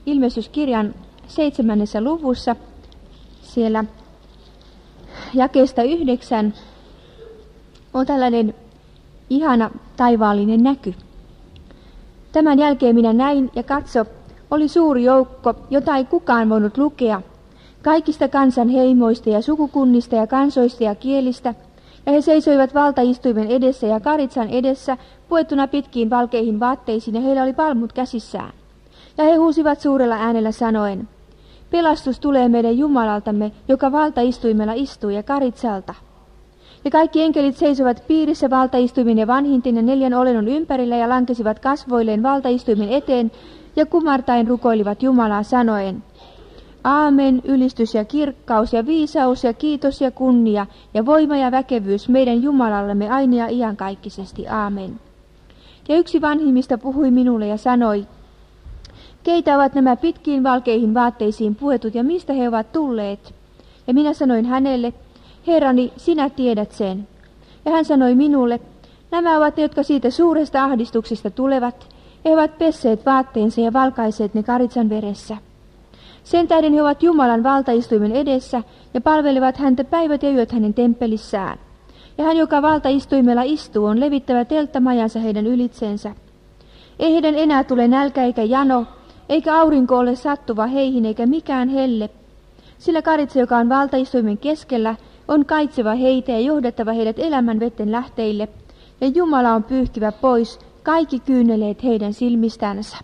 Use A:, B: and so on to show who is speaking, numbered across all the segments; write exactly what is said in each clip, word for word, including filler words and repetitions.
A: ilmestyskirjan seitsemännessä luvussa, siellä jakeesta yhdeksän on tällainen ihana taivaallinen näky. Tämän jälkeen minä näin ja katso, oli suuri joukko, jota ei kukaan voinut lukea, kaikista kansan heimoista ja sukukunnista ja kansoista ja kielistä, ja he seisoivat valtaistuimen edessä ja karitsan edessä, puettuna pitkiin valkeihin vaatteisiin, ja heillä oli palmut käsissään. Ja he huusivat suurella äänellä sanoen, pelastus tulee meidän Jumalaltamme, joka valtaistuimella istuu, ja karitsalta. Ja kaikki enkelit seisovat piirissä valtaistuimen ja vanhinten ja neljän olennon ympärillä ja lankesivat kasvoilleen valtaistuimen eteen ja kumartain rukoilivat Jumalaa sanoen, aamen, ylistys ja kirkkaus ja viisaus ja kiitos ja kunnia ja voima ja väkevyys meidän Jumalallemme aina ja iankaikkisesti, aamen. Ja yksi vanhimmista puhui minulle ja sanoi, keitä ovat nämä pitkiin valkeihin vaatteisiin puetut ja mistä he ovat tulleet? Ja minä sanoin hänelle, Herrani, sinä tiedät sen. Ja hän sanoi minulle, nämä ovat ne, jotka siitä suuresta ahdistuksesta tulevat. He ovat pesseet vaatteensa ja valkaiseet ne karitsan veressä. Sen tähden he ovat Jumalan valtaistuimen edessä ja palvelevat häntä päivät ja yöt hänen temppelissään. Ja hän, joka valtaistuimella istuu, on levittävä telttamajansa heidän ylitseensä. Ei heidän enää tule nälkä eikä jano, eikä aurinko ole sattuva heihin eikä mikään helle. Sillä karitsa, joka on valtaistuimen keskellä, on kaitseva heitä ja johdettava heidät elämän vetten lähteille, ja Jumala on pyyhkivä pois kaikki kyyneleet heidän silmistänsä.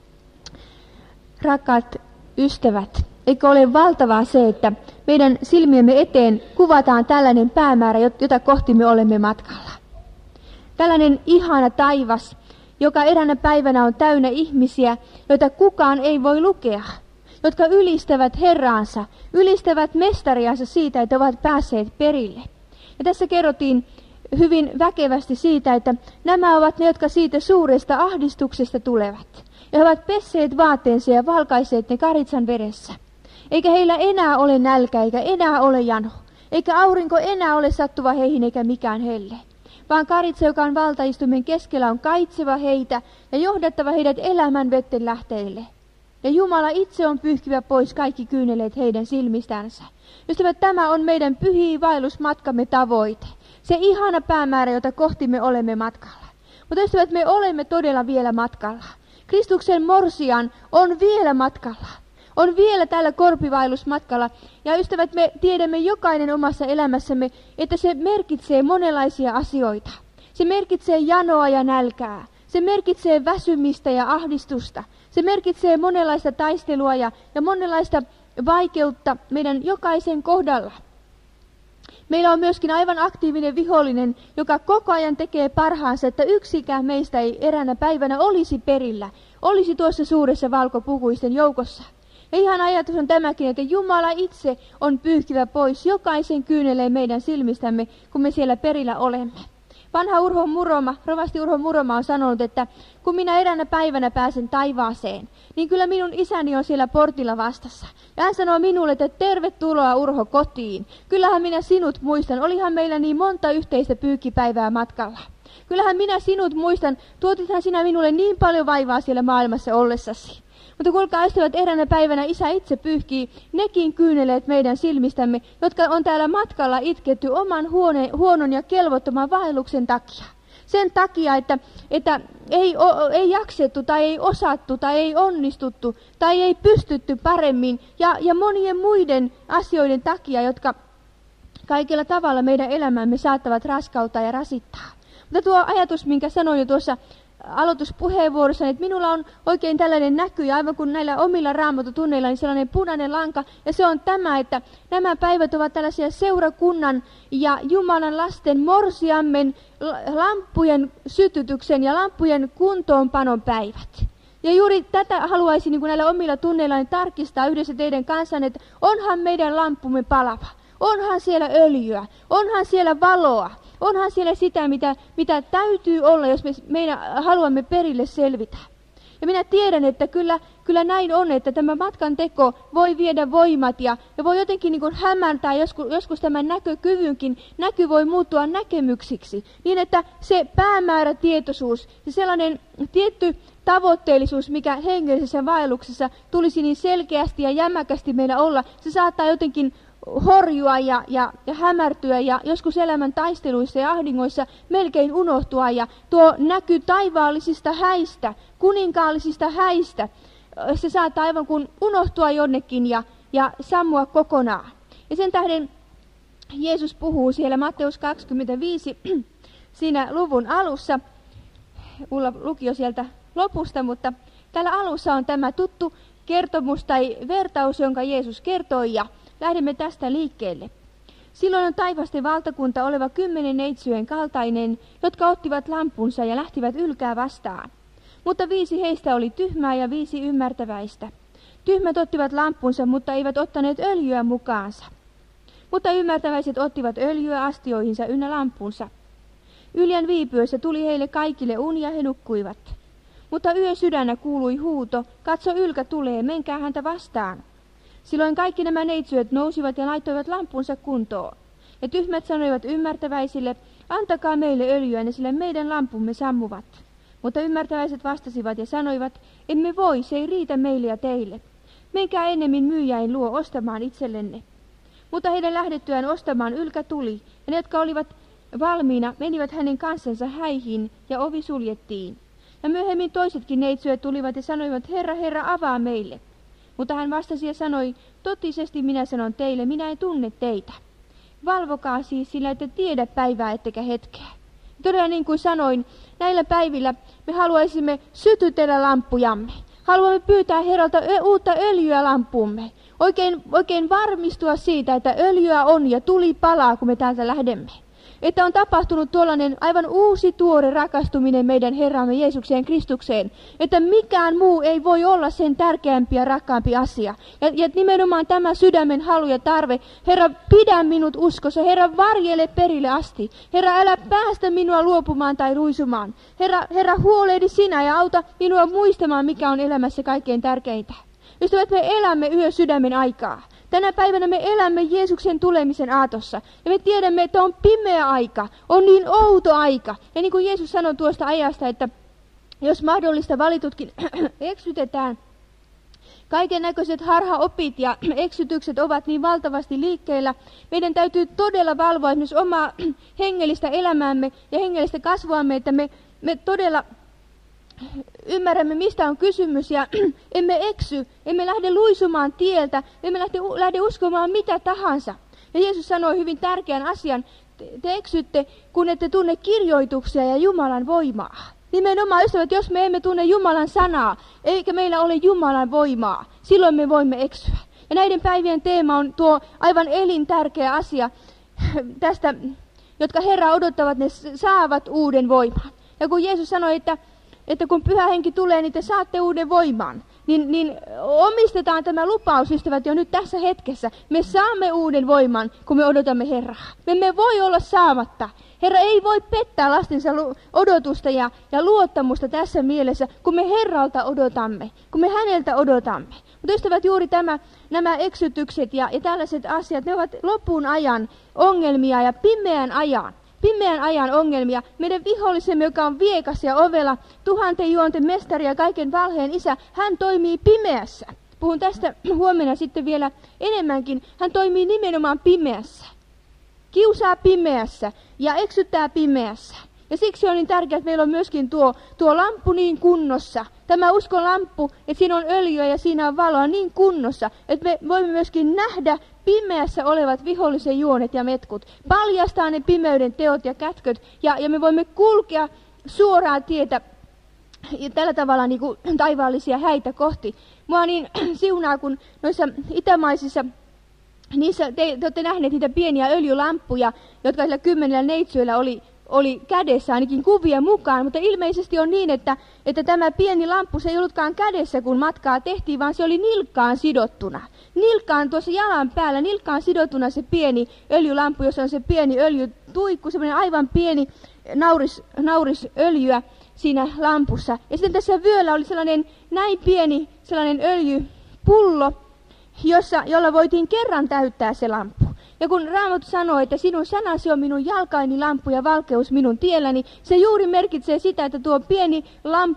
A: Rakkaat ystävät, eikö ole valtavaa se, että meidän silmiemme eteen kuvataan tällainen päämäärä, jota kohti me olemme matkalla. Tällainen ihana taivas, joka eräänä päivänä on täynnä ihmisiä, joita kukaan ei voi lukea, jotka ylistävät Herraansa, ylistävät mestariansa siitä, että ovat päässeet perille. Ja tässä kerrottiin hyvin väkevästi siitä, että nämä ovat ne, jotka siitä suuresta ahdistuksesta tulevat. Ja he ovat pesseet vaatteensa ja valkaiseet ne karitsan veressä. Eikä heillä enää ole nälkä, eikä enää ole jano. Eikä aurinko enää ole sattuva heihin, eikä mikään helle. Vaan karitsa, joka on valtaistuimen keskellä, on kaitseva heitä ja johdattava heidät elämän vetten lähteille. Ja Jumala itse on pyyhkivä pois kaikki kyyneleet heidän silmistänsä. Ystävät, tämä on meidän pyhiinvaellusmatkamme tavoite. Se ihana päämäärä, jota kohti me olemme matkalla. Mutta ystävät, me olemme todella vielä matkalla. Kristuksen morsian on vielä matkalla. On vielä tällä korpivaellusmatkalla. Ja ystävät, me tiedämme jokainen omassa elämässämme, että se merkitsee monenlaisia asioita. Se merkitsee janoa ja nälkää. Se merkitsee väsymistä ja ahdistusta. Se merkitsee monenlaista taistelua ja, ja monenlaista vaikeutta meidän jokaisen kohdalla. Meillä on myöskin aivan aktiivinen vihollinen, joka koko ajan tekee parhaansa, että yksikään meistä ei eräänä päivänä olisi perillä, olisi tuossa suuressa valkopukuisten joukossa. Ja ihan ajatus on tämäkin, että Jumala itse on pyyhkivä pois jokaisen kyyneleen meidän silmistämme, kun me siellä perillä olemme. Vanha Urho Muroma, rovasti Urho Muroma on sanonut, että kun minä eräänä päivänä pääsen taivaaseen, niin kyllä minun isäni on siellä portilla vastassa. Ja hän sanoo minulle, että tervetuloa Urho kotiin. Kyllähän minä sinut muistan, olihan meillä niin monta yhteistä pyykkipäivää matkalla. Kyllähän minä sinut muistan, tuotithan sinä minulle niin paljon vaivaa siellä maailmassa ollessasi. Mutta kuulkaa ystävät, eräänä päivänä isä itse pyyhkii nekin kyyneleet meidän silmistämme, jotka on täällä matkalla itketty oman huone, huonon ja kelvottoman vaelluksen takia. Sen takia, että, että ei, o, ei jaksettu tai ei osattu tai ei onnistuttu tai ei pystytty paremmin ja, ja monien muiden asioiden takia, jotka kaikilla tavalla meidän elämämme saattavat raskauttaa ja rasittaa. Mutta tuo ajatus, minkä sanoin jo tuossa aloituspuheenvuorossa, että minulla on oikein tällainen näky, ja aivan kuin näillä omilla raamatutunneilla, niin sellainen punainen lanka, ja se on tämä, että nämä päivät ovat tällaisia seurakunnan ja Jumalan lasten morsiammen lamppujen sytytyksen ja lamppujen kuntoonpanon päivät. Ja juuri tätä haluaisin niin kuin näillä omilla tunneillani tarkistaa yhdessä teidän kanssanne, että onhan meidän lamppumme palava, onhan siellä öljyä, onhan siellä valoa. Onhan siellä sitä, mitä, mitä täytyy olla, jos me meidän haluamme perille selvitä. Ja minä tiedän, että kyllä, kyllä näin on, että tämä matkan teko voi viedä voimat ja, ja voi jotenkin niin kuin hämärtää joskus, joskus tämän näkökyvynkin. Näky voi muuttua näkemyksiksi, niin että se päämäärätietoisuus, se sellainen tietty tavoitteellisuus, mikä hengellisessä vaelluksessa tulisi niin selkeästi ja jämäkästi meillä olla, se saattaa jotenkin horjua ja, ja, ja hämärtyä ja joskus elämän taisteluissa ja ahdingoissa melkein unohtua. Ja tuo näky taivaallisista häistä, kuninkaallisista häistä, se saattaa aivan kuin unohtua jonnekin ja, ja sammua kokonaan. Ja sen tähden Jeesus puhuu siellä Matteus kaksikymmentäviisi siinä luvun alussa. Ulla luki jo sieltä lopusta, mutta täällä alussa on tämä tuttu kertomus tai vertaus, jonka Jeesus kertoi, ja lähdemme tästä liikkeelle. Silloin on taivasten valtakunta oleva kymmenen neitsyjen kaltainen, jotka ottivat lampunsa ja lähtivät ylkää vastaan. Mutta viisi heistä oli tyhmää ja viisi ymmärtäväistä. Tyhmät ottivat lampunsa, mutta eivät ottaneet öljyä mukaansa. Mutta ymmärtäväiset ottivat öljyä astioihinsa ynnä lampunsa. Yljän viipyessä tuli heille kaikille uni ja he nukkuivat. Mutta yösydännä kuului huuto, katso ylkä tulee, menkää häntä vastaan. Silloin kaikki nämä neitsyöt nousivat ja laittoivat lampunsa kuntoon. Ja tyhmät sanoivat ymmärtäväisille, antakaa meille öljyä, sillä meidän lampumme sammuvat. Mutta ymmärtäväiset vastasivat ja sanoivat, emme voi, se ei riitä meille ja teille. Menkää ennemmin myyjäin luo ostamaan itsellenne. Mutta heidän lähdettyään ostamaan ylkä tuli, ja ne, jotka olivat valmiina, menivät hänen kanssansa häihin, ja ovi suljettiin. Ja myöhemmin toisetkin neitsyöt tulivat ja sanoivat, Herra, Herra, avaa meille. Mutta hän vastasi ja sanoi, totisesti minä sanon teille, minä en tunne teitä. Valvokaa siis, sillä ette tiedä päivää ettekä hetkeä. Todella niin kuin sanoin, näillä päivillä me haluaisimme sytytellä lampujamme. Haluamme pyytää Herralta ö- uutta öljyä lampuumme. Oikein, oikein varmistua siitä, että öljyä on ja tuli palaa, kun me täältä lähdemme. Että on tapahtunut tuollainen aivan uusi tuore rakastuminen meidän Herramme Jeesukseen Kristukseen. Että mikään muu ei voi olla sen tärkeämpi ja rakkaampi asia. Ja, ja nimenomaan tämä sydämen halu ja tarve. Herra, pidä minut uskossa. Herra, varjele perille asti. Herra, älä päästä minua luopumaan tai ruisumaan. Herra, Herra, huolehdi sinä ja auta minua muistamaan, mikä on elämässä kaikkein tärkeintä. Ystävät, me elämme yö sydämen aikaa. Tänä päivänä me elämme Jeesuksen tulemisen aatossa. Ja me tiedämme, että on pimeä aika, on niin outo aika. Ja niin kuin Jeesus sanoi tuosta ajasta, että jos mahdollista valitutkin eksytetään, kaiken näköiset harhaopit ja eksytykset ovat niin valtavasti liikkeellä. Meidän täytyy todella valvoa myös omaa hengellistä elämäämme ja hengellistä kasvuamme, että me, me todella ymmärrämme, mistä on kysymys ja emme eksy, emme lähde luisumaan tieltä, emme lähde, lähde uskomaan mitä tahansa. Ja Jeesus sanoi hyvin tärkeän asian, te, te eksytte, kun ette tunne kirjoituksia ja Jumalan voimaa. Nimenomaan, ystävät, jos me emme tunne Jumalan sanaa, eikä meillä ole Jumalan voimaa, silloin me voimme eksyä. Ja näiden päivien teema on tuo aivan elintärkeä asia tästä, jotka Herra odottavat, ne saavat uuden voiman. Ja kun Jeesus sanoi, että että kun Pyhä Henki tulee, niin te saatte uuden voiman. Niin, niin omistetaan tämä lupaus, ystävät, jo nyt tässä hetkessä. Me saamme uuden voiman, kun me odotamme Herraa. Me emme voi olla saamatta. Herra ei voi pettää lastensa odotusta ja, ja luottamusta tässä mielessä, kun me Herralta odotamme, kun me häneltä odotamme. Mutta ystävät, juuri tämä, nämä eksytykset ja, ja tällaiset asiat, ne ovat lopun ajan ongelmia ja pimeän ajan. Pimeän ajan ongelmia. Meidän vihollisemme, joka on viekas ja ovela, tuhanten juonten mestari ja kaiken valheen isä, hän toimii pimeässä. Puhun tästä huomenna sitten vielä enemmänkin. Hän toimii nimenomaan pimeässä. Kiusaa pimeässä ja eksyttää pimeässä. Ja siksi on niin tärkeää, että meillä on myöskin tuo, tuo lamppu niin kunnossa. Tämä uskon lamppu, että siinä on öljyä ja siinä on valoa niin kunnossa, että me voimme myöskin nähdä pimeässä olevat vihollisen juonet ja metkut. Paljastaa ne pimeyden teot ja kätköt ja, ja me voimme kulkea suoraa tietä ja tällä tavalla niin kuin taivaallisia häitä kohti. Mua niin siunaa, kun noissa itämaisissa, niissä te, te olette nähneet niitä pieniä öljylamppuja, jotka sillä kymmenellä neitsyöllä oli, oli kädessä ainakin kuvia mukaan, mutta ilmeisesti on niin, että, että tämä pieni lamppu se ei ollutkaan kädessä, kun matkaa tehtiin, vaan se oli nilkkaan sidottuna. Nilkkaan tuossa jalan päällä, nilkkaan sidottuna se pieni öljylamppu, jossa on se pieni öljytuikku, semmoinen aivan pieni nauris, naurisöljyä siinä lampussa. Ja sitten tässä vyöllä oli sellainen näin pieni sellainen öljypullo, jossa, jolla voitiin kerran täyttää se lamppu. Ja kun Raamattu sanoo, että sinun sanasi on minun jalkaini lamppu ja valkeus minun tielläni, se juuri merkitsee sitä, että tuo pieni lamppu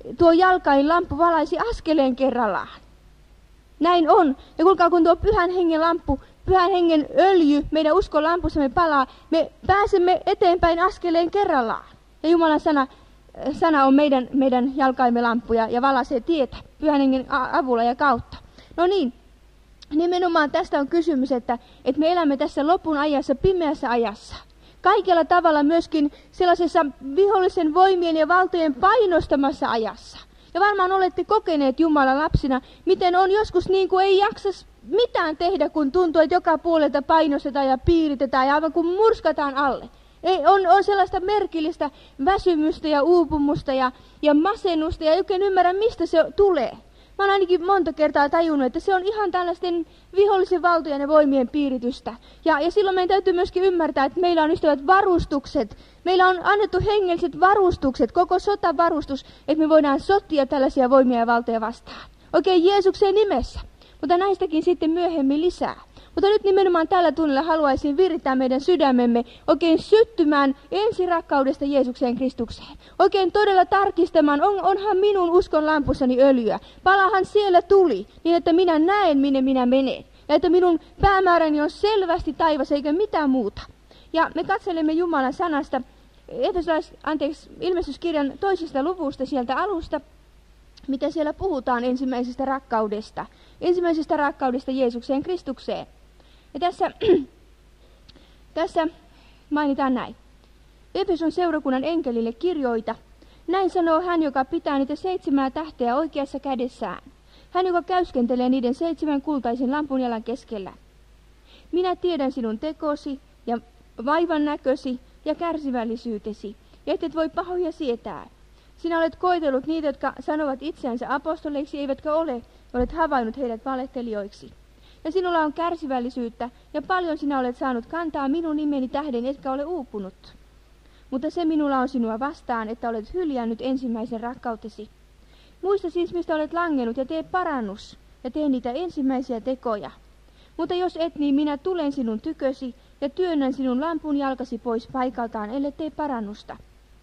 A: tuo jalkain lamppu valaisi askeleen kerrallaan. Näin on. Ja kuulkaa, kun tuo pyhän hengen lamppu, pyhän hengen öljy meidän uskon lampussamme palaa, me pääsemme eteenpäin askeleen kerrallaan. Ja Jumalan sana, sana on meidän, meidän jalkaimme lamppu ja, ja valaisee tietä pyhän hengen avulla ja kautta. No niin, nimenomaan tästä on kysymys, että, että me elämme tässä lopun ajassa, pimeässä ajassa. Kaikella tavalla myöskin sellaisessa vihollisen voimien ja valtojen painostamassa ajassa. Ja varmaan olette kokeneet Jumalan lapsina, miten on joskus niin kuin ei jaksa mitään tehdä, kun tuntuu, että joka puolelta painostetaan ja piiritetään ja aivan kuin murskataan alle. Ei, on, on sellaista merkillistä väsymystä ja uupumusta ja, ja masennusta ja ei oikein ymmärrä, mistä se tulee. Mä oon ainakin monta kertaa tajunnut, että se on ihan tällaisten vihollisen valtojen ja voimien piiritystä. Ja, ja silloin meidän täytyy myöskin ymmärtää, että meillä on ystävät varustukset. Meillä on annettu hengelliset varustukset, koko sotavarustus, että me voidaan sotia tällaisia voimia ja valtoja vastaan. Oikein Jeesuksen nimessä. Mutta näistäkin sitten myöhemmin lisää. Mutta nyt nimenomaan tällä tunnilla haluaisin virittää meidän sydämemme oikein syttymään ensirakkaudesta Jeesukseen Kristukseen. Oikein todella tarkistamaan, on, onhan minun uskon lampussani öljyä. Palahan siellä tuli, niin että minä näen, minne minä menen. Ja että minun päämääräni on selvästi taivas eikä mitään muuta. Ja me katselemme Jumalan sanasta, Efesolais, anteeksi, ilmestyskirjan toisesta luvusta sieltä alusta, mitä siellä puhutaan ensimmäisestä rakkaudesta. Ensimmäisestä rakkaudesta Jeesukseen Kristukseen. Ja tässä, tässä mainitaan näin. Efeson seurakunnan enkelille kirjoita. Näin sanoo hän, joka pitää niitä seitsemää tähteä oikeassa kädessään. Hän, joka käyskentelee niiden seitsemän kultaisen lampun jalan keskellä. Minä tiedän sinun tekosi ja vaivan näkösi ja kärsivällisyytesi, ja et voi pahoja sietää. Sinä olet koetellut niitä, jotka sanovat itseänsä apostoleiksi, eivätkä ole, olet havainnut heidät valehtelijoiksi. Ja sinulla on kärsivällisyyttä, ja paljon sinä olet saanut kantaa minun nimeni tähden, etkä ole uupunut. Mutta se minulla on sinua vastaan, että olet hyljännyt ensimmäisen rakkautesi. Muista siis, mistä olet langennut, ja tee parannus, ja tee niitä ensimmäisiä tekoja. Mutta jos et, niin minä tulen sinun tykösi, ja työnnän sinun lampun jalkasi pois paikaltaan, ellei tee parannusta.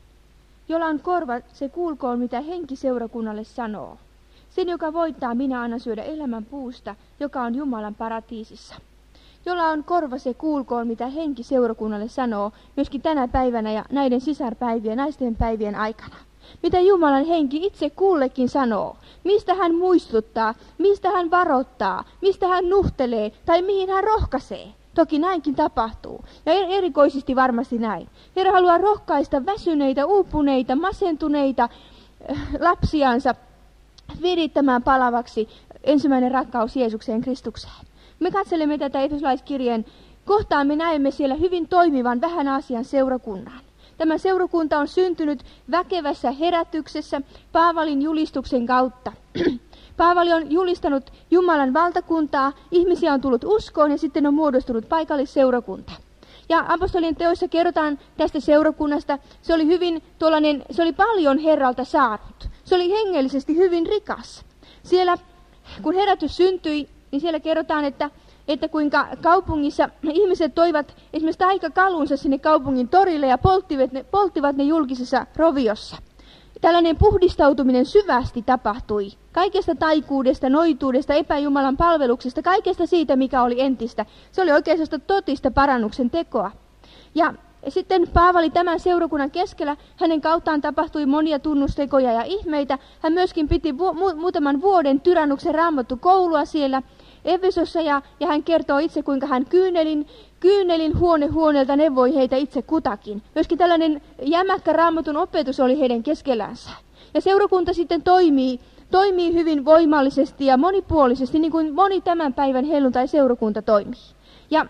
A: Jolla on korva, se kuulkoon, mitä henki seurakunnalle sanoo. Sen, joka voittaa, minä annan syödä elämän puusta, joka on Jumalan paratiisissa. Jolla on korva, se kuulkoon, mitä henki seurakunnalle sanoo, myöskin tänä päivänä ja näiden sisarpäivien, naisten päivien aikana. Mitä Jumalan henki itse kullekin sanoo, mistä hän muistuttaa, mistä hän varoittaa, mistä hän nuhtelee tai mihin hän rohkaisee. Toki näinkin tapahtuu, ja erikoisesti varmasti näin. Herra haluaa rohkaista väsyneitä, uupuneita, masentuneita äh, lapsiansa virittämään palavaksi ensimmäinen rakkaus Jeesukseen Kristukseen. Me katselemme tätä efesolaiskirjeen kohtaa, me näemme siellä hyvin toimivan vähän Aasian seurakunnan. Tämä seurakunta on syntynyt väkevässä herätyksessä Paavalin julistuksen kautta. Paavali on julistanut Jumalan valtakuntaa, ihmisiä on tullut uskoon ja sitten on muodostunut paikallisseurakunta. Ja apostolien teoissa kerrotaan tästä seurakunnasta, se oli hyvin tuollainen, se oli paljon Herralta saanut. Se oli hengellisesti hyvin rikas. Siellä, kun herätys syntyi, niin siellä kerrotaan, että, että kuinka kaupungissa ihmiset toivat esimerkiksi taikakalunsa sinne kaupungin torille ja polttivat ne, polttivat ne julkisessa roviossa. Tällainen puhdistautuminen syvästi tapahtui. Kaikesta taikuudesta, noituudesta, epäjumalan palveluksesta, kaikesta siitä, mikä oli entistä. Se oli oikein sellaista totista parannuksen tekoa. Ja sitten Paavali tämän seurakunnan keskellä, hänen kauttaan tapahtui monia tunnustekoja ja ihmeitä. Hän myöskin piti vu- mu- muutaman vuoden tyrannuksen raamattu koulua siellä Efesossa ja, ja hän kertoo itse, kuinka hän kyynelin, kyynelin huone huoneelta neuvoi heitä itse kutakin. Myöskin tällainen jämäkkä raamatun opetus oli heidän keskellänsä. Ja seurakunta sitten toimii, toimii hyvin voimallisesti ja monipuolisesti, niin kuin moni tämän päivän helluntai-seurakunta toimii. Ja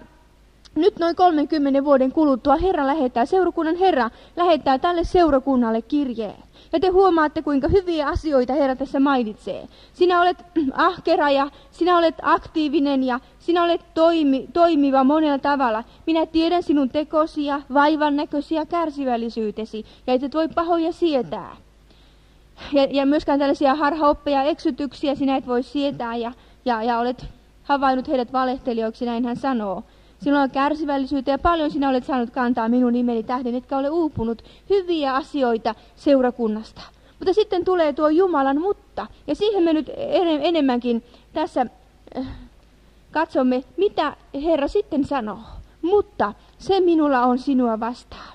A: nyt noin kolmenkymmenen vuoden kuluttua Herra lähettää, seurakunnan Herra lähettää tälle seurakunnalle kirjeen. Ja te huomaatte, kuinka hyviä asioita Herra tässä mainitsee. Sinä olet ahkera ja sinä olet aktiivinen ja sinä olet toimi, toimiva monella tavalla. Minä tiedän sinun tekosi ja vaivan näkösi ja kärsivällisyytesi ja et voi pahoja sietää. Ja, ja myöskään tällaisia harhaoppeja ja eksytyksiä sinä et voi sietää ja, ja, ja olet havainnut heidät valehtelijoiksi, näin hän sanoo. Sinulla on kärsivällisyyttä ja paljon sinä olet saanut kantaa minun nimeni tähden, etkä ole uupunut. Hyviä asioita seurakunnasta. Mutta sitten tulee tuo Jumalan mutta. Ja siihen me nyt enemmänkin tässä katsomme, mitä Herra sitten sanoo. Mutta se minulla on sinua vastaan.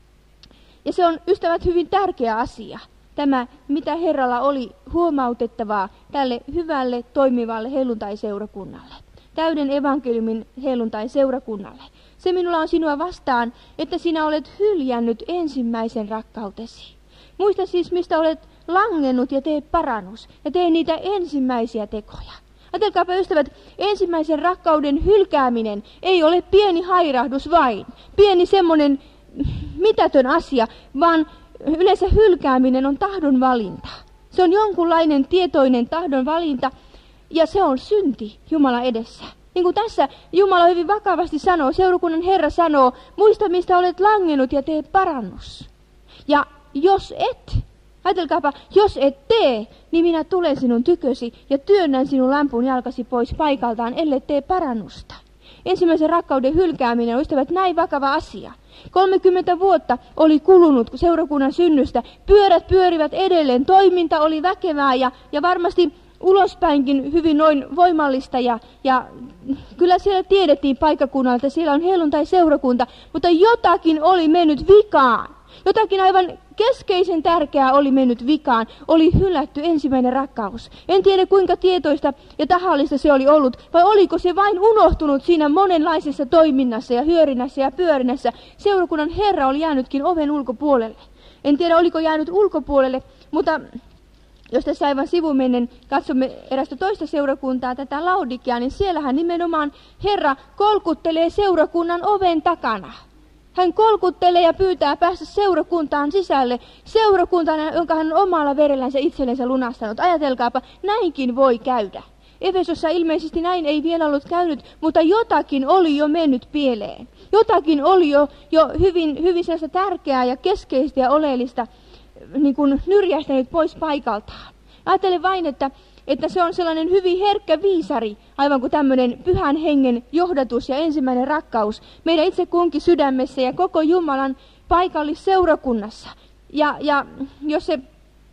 A: Ja se on, ystävät, hyvin tärkeä asia. Tämä, mitä Herralla oli huomautettavaa tälle hyvälle, toimivalle helluntai-seurakunnalle. Täyden evankeliumin helluntai-seurakunnalle. Se minulla on sinua vastaan, että sinä olet hyljännyt ensimmäisen rakkautesi. Muista siis, mistä olet langennut ja tee parannus. Ja tee niitä ensimmäisiä tekoja. Ajatelkaapa, ystävät, ensimmäisen rakkauden hylkääminen ei ole pieni hairahdus vain. Pieni semmoinen mitätön asia, vaan yleensä hylkääminen on tahdon valinta. Se on jonkunlainen tietoinen tahdon valinta ja se on synti Jumalan edessä. Niin kuin tässä Jumala hyvin vakavasti sanoo, seurakunnan Herra sanoo, muista mistä olet langennut ja tee parannus. Ja jos et, ajatelkaapa, jos et tee, niin minä tulen sinun tykösi ja työnnän sinun lampun jalkasi pois paikaltaan, ellei tee parannusta. Ensimmäisen rakkauden hylkääminen on, ystävät, näin vakava asia. kolmekymmentä vuotta oli kulunut seurakunnan synnystä. Pyörät pyörivät edelleen, toiminta oli väkevää ja, ja varmasti ulospäinkin hyvin noin voimallista. Ja, ja kyllä siellä tiedettiin paikkakunnalta, että siellä on helluntai-seurakunta, mutta jotakin oli mennyt vikaan. Jotakin aivan keskeisen tärkeää oli mennyt vikaan, oli hylätty ensimmäinen rakkaus. En tiedä kuinka tietoista ja tahallista se oli ollut, vai oliko se vain unohtunut siinä monenlaisessa toiminnassa ja hyörinnässä ja pyörinnässä. Seurakunnan Herra oli jäänytkin oven ulkopuolelle. En tiedä oliko jäänyt ulkopuolelle, mutta jos tässä aivan sivumennen katsomme erästä toista seurakuntaa, tätä Laodikiaa, niin siellähän nimenomaan Herra kolkuttelee seurakunnan oven takana. Hän kolkuttelee ja pyytää päästä seurakuntaan sisälle, seurakuntaan, jonka hän on omalla verellänsä itsellensä lunastanut. Ajatelkaapa, näinkin voi käydä. Efesossa ilmeisesti näin ei vielä ollut käynyt, mutta jotakin oli jo mennyt pieleen. Jotakin oli jo, jo hyvin, hyvin sellaista tärkeää ja keskeistä ja oleellista niin kuin nyrjähtänyt pois paikaltaan. Ajattelen vain, että että se on sellainen hyvin herkkä viisari, aivan kuin tämmöinen pyhän hengen johdatus ja ensimmäinen rakkaus meidän itse kunkin sydämessä ja koko Jumalan paikallisseurakunnassa. Ja, ja jos, se,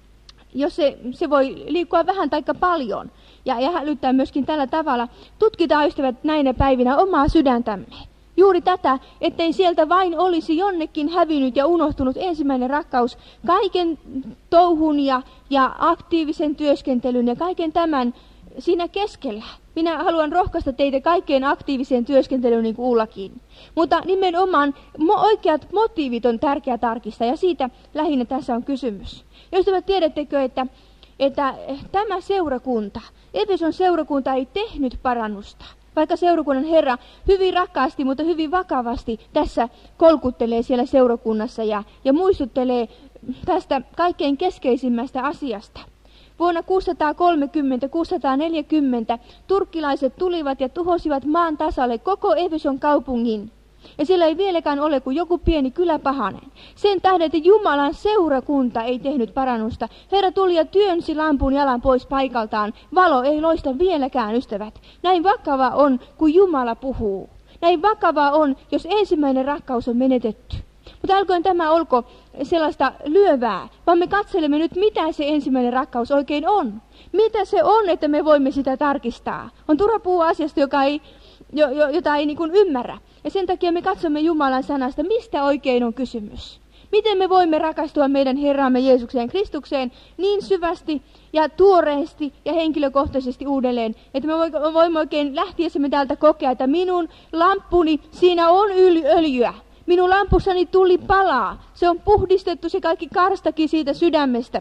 A: jos se, se voi liikkua vähän taikka paljon ja, ja hälyttää myöskin tällä tavalla, tutkitaan, ystävät, näinä päivinä omaa sydäntämme. Juuri tätä, ettei sieltä vain olisi jonnekin hävinnyt ja unohtunut ensimmäinen rakkaus kaiken touhun ja, ja aktiivisen työskentelyn ja kaiken tämän siinä keskellä. Minä haluan rohkaista teitä kaikkeen aktiiviseen työskentelyyn niin kuin Ullakin. Mutta nimenomaan mo- oikeat motiivit on tärkeää tarkistaa ja siitä lähinnä tässä on kysymys. Jos te tiedättekö, että, että tämä seurakunta, Efeson seurakunta ei tehnyt parannusta. Vaikka seurakunnan Herra hyvin rakkaasti, mutta hyvin vakavasti tässä kolkuttelee siellä seurakunnassa ja, ja muistuttelee tästä kaikkein keskeisimmästä asiasta. Vuonna kuusisataakolmekymmentä kuusisataaneljäkymmentä turkkilaiset tulivat ja tuhosivat maan tasalle koko Efeson kaupungin. Ja siellä ei vieläkään ole kuin joku pieni kyläpahanen. Sen tähden, että Jumalan seurakunta ei tehnyt parannusta. Herra tuli ja työnsi lampun jalan pois paikaltaan. Valo ei loista vieläkään, ystävät. Näin vakava on, kun Jumala puhuu. Näin vakavaa on, jos ensimmäinen rakkaus on menetetty. Mutta älköön tämä olko sellaista lyövää, vaan me katselemme nyt, mitä se ensimmäinen rakkaus oikein on. Mitä se on, että me voimme sitä tarkistaa. On turha puhua asiasta, joka ei, jo, jo, jota ei niin kuin ymmärrä. Ja sen takia me katsomme Jumalan sanasta, mistä oikein on kysymys. Miten me voimme rakastua meidän Herramme Jeesukseen Kristukseen niin syvästi ja tuoreesti ja henkilökohtaisesti uudelleen, että me voimme oikein lähtiessämme täältä kokea, että minun lamppuni, siinä on öljyä. Minun lampussani tuli palaa. Se on puhdistettu se kaikki karstakin siitä sydämestä.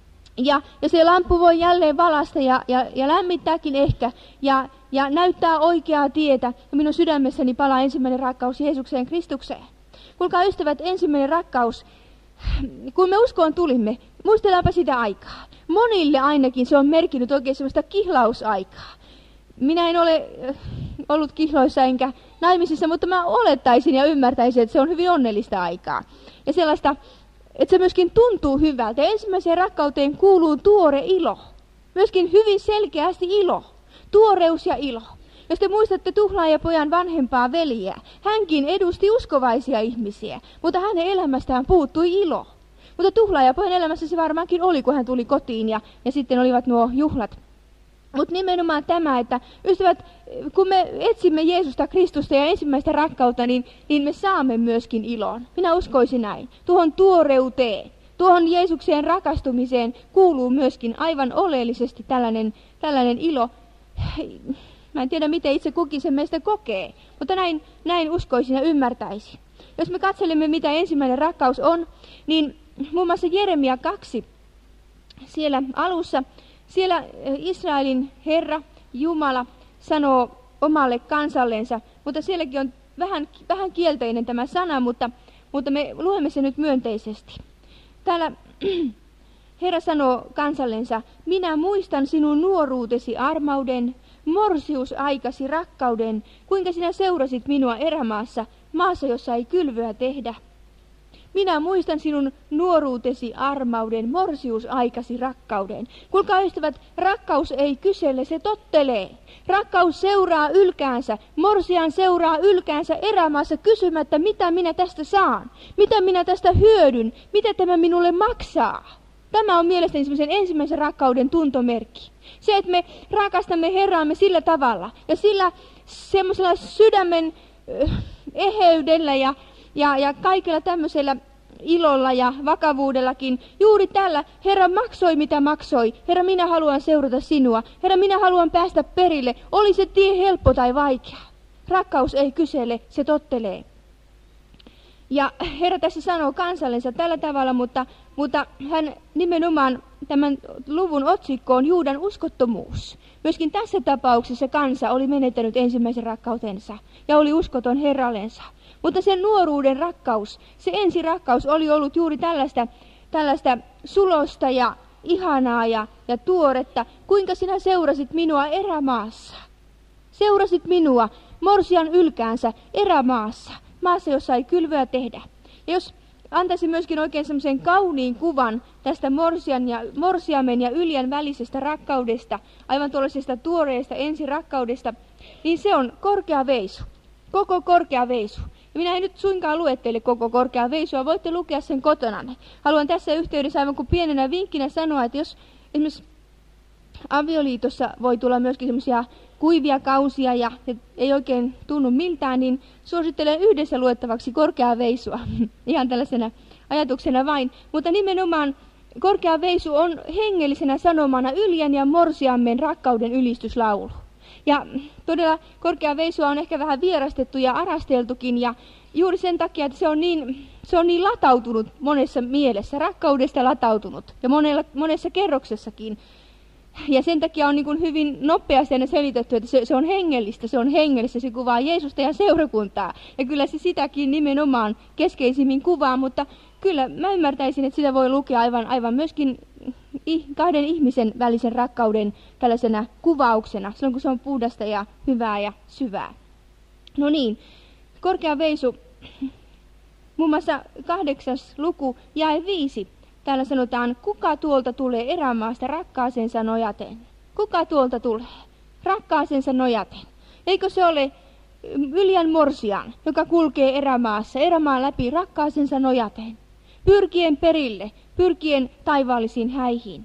A: Ja, ja se lamppu voi jälleen valasta ja, ja, ja lämmittääkin ehkä ja, ja näyttää oikeaa tietä. Ja minun sydämessäni palaa ensimmäinen rakkaus Jeesukseen Kristukseen. Kuulkaa ystävät, ensimmäinen rakkaus, kun me uskoon tulimme, muistellaanpa sitä aikaa. Monille ainakin se on merkinnyt oikein sellaista kihlausaikaa. Minä en ole ollut kihloissa enkä naimisissa, mutta mä olettaisin ja ymmärtäisin, että se on hyvin onnellista aikaa. Ja sellaista, että se myöskin tuntuu hyvältä. Ja ensimmäiseen rakkauteen kuuluu tuore ilo. Myöskin hyvin selkeästi ilo. Tuoreus ja ilo. Jos te muistatte tuhlaajapojan vanhempaa veljeä, hänkin edusti uskovaisia ihmisiä, mutta hänen elämästään puuttui ilo. Mutta tuhlaajapojan elämässä se varmaankin oli, kun hän tuli kotiin ja, ja sitten olivat nuo juhlat. Mutta nimenomaan tämä, että ystävät, kun me etsimme Jeesusta Kristusta ja ensimmäistä rakkautta, niin, niin me saamme myöskin ilon. Minä uskoisin näin. Tuohon tuoreuteen, tuohon Jeesukseen rakastumiseen kuuluu myöskin aivan oleellisesti tällainen, tällainen ilo. Mä en tiedä, miten itse kukin sen meistä kokee, mutta näin, näin uskoisin ja ymmärtäisin. Jos me katselemme, mitä ensimmäinen rakkaus on, niin muun muassa Jeremia kaksi, siellä alussa, siellä Israelin Herra, Jumala, sanoo omalle kansallensa, mutta sielläkin on vähän, vähän kielteinen tämä sana, mutta, mutta me luemme sen nyt myönteisesti. Täällä Herra sanoo kansallensa, minä muistan sinun nuoruutesi armauden, morsiusaikasi rakkauden, kuinka sinä seurasit minua erämaassa, maassa, jossa ei kylvöä tehdä. Minä muistan sinun nuoruutesi armauden, morsiusaikasi rakkauden. Kuulkaa ystävät, rakkaus ei kysele, se tottelee. Rakkaus seuraa ylkäänsä, morsian seuraa ylkäänsä erämaassa kysymättä, mitä minä tästä saan, mitä minä tästä hyödyn, mitä tämä minulle maksaa. Tämä on mielestäni semmoisen ensimmäisen rakkauden tuntomerkki. Se, että me rakastamme Herraamme sillä tavalla ja sillä semmoisella sydämen eheydellä ja, ja, ja kaikilla tämmöisellä ilolla ja vakavuudellakin. Juuri tällä Herra maksoi mitä maksoi. Herra, minä haluan seurata sinua. Herra, minä haluan päästä perille. Oli se tie helppo tai vaikea. Rakkaus ei kysele, se tottelee. Ja Herra tässä sanoo kansallensa tällä tavalla, mutta, mutta hän nimenomaan tämän luvun otsikko on Juudan uskottomuus. Myöskin tässä tapauksessa kansa oli menettänyt ensimmäisen rakkautensa ja oli uskoton Herrallensa. Mutta sen nuoruuden rakkaus, se ensirakkaus oli ollut juuri tällaista, tällaista sulosta ja ihanaa ja, ja tuoretta. Kuinka sinä seurasit minua erämaassa? Seurasit minua morsian ylkäänsä erämaassa, maassa, jossa ei kylvöä tehdä. Ja jos antaisin myöskin oikein semmoisen kauniin kuvan tästä morsian ja, morsiamen ja yljän välisestä rakkaudesta, aivan tuollaisesta tuoreesta ensirakkaudesta, niin se on korkea veisu. Koko korkea veisu. Ja minä en nyt suinkaan lue teille koko korkea veisua, voitte lukea sen kotonanne. Haluan tässä yhteydessä aivan kuin pienenä vinkkinä sanoa, että jos esimerkiksi avioliitossa voi tulla myöskin semmoisia kuivia kausia ja ei oikein tunnu miltään, niin suosittelen yhdessä luettavaksi korkeaa veisua. Ihan tällaisena ajatuksena vain. Mutta nimenomaan korkea veisu on hengellisenä sanomana yljän ja morsiammen rakkauden ylistyslaulu. Ja todella korkea veisua on ehkä vähän vierastettu ja arasteltukin ja juuri sen takia, että se on niin, se on niin latautunut monessa mielessä, rakkaudesta latautunut ja monella, monessa kerroksessakin. Ja sen takia on niin kuin hyvin nopeasti aina selitetty, että se, se on hengellistä, se on hengellistä, se kuvaa Jeesusta ja seurakuntaa. Ja kyllä se sitäkin nimenomaan keskeisimmin kuvaa, mutta kyllä mä ymmärtäisin, että sitä voi lukea aivan, aivan myöskin kahden ihmisen välisen rakkauden tällaisena kuvauksena, silloin kun se on puhdasta ja hyvää ja syvää. No niin, korkea veisu, muun muassa kahdeksas luku, jae viisi. Täällä sanotaan, kuka tuolta tulee erämaasta rakkaasensa nojaten? Kuka tuolta tulee? Rakkaasensa nojaten. Eikö se ole yljän morsian, joka kulkee erämaassa, erämaan läpi rakkaasensa nojaten? Pyrkien perille, pyrkien taivaallisiin häihin.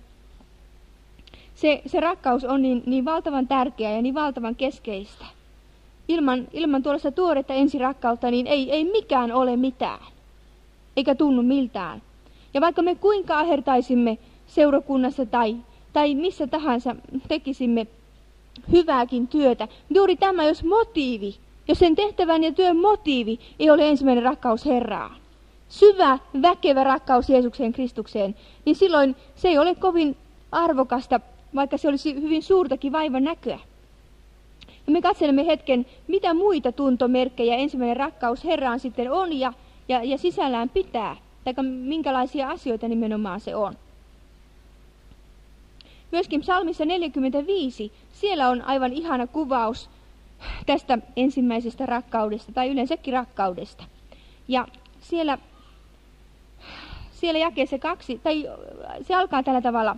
A: Se, se rakkaus on niin, niin valtavan tärkeää ja niin valtavan keskeistä. Ilman, ilman tuollaista tuoretta ensirakkautta niin ei, ei mikään ole mitään, eikä tunnu miltään. Ja vaikka me kuinka ahertaisimme seurakunnassa tai, tai missä tahansa tekisimme hyvääkin työtä, juuri tämä, jos motiivi, jos sen tehtävän ja työn motiivi ei ole ensimmäinen rakkaus Herraan, syvä, väkevä rakkaus Jeesukseen Kristukseen, niin silloin se ei ole kovin arvokasta, vaikka se olisi hyvin suurtakin vaivan näköä. Ja me katselemme hetken, mitä muita tuntomerkkejä ensimmäinen rakkaus Herraan sitten on ja, ja, ja sisällään pitää. Tai minkälaisia asioita nimenomaan se on. Myöskin psalmissa neljäkymmentäviisi, siellä on aivan ihana kuvaus tästä ensimmäisestä rakkaudesta, tai yleensäkin rakkaudesta. Ja siellä, siellä jakeessa kaksi, tai se alkaa tällä tavalla.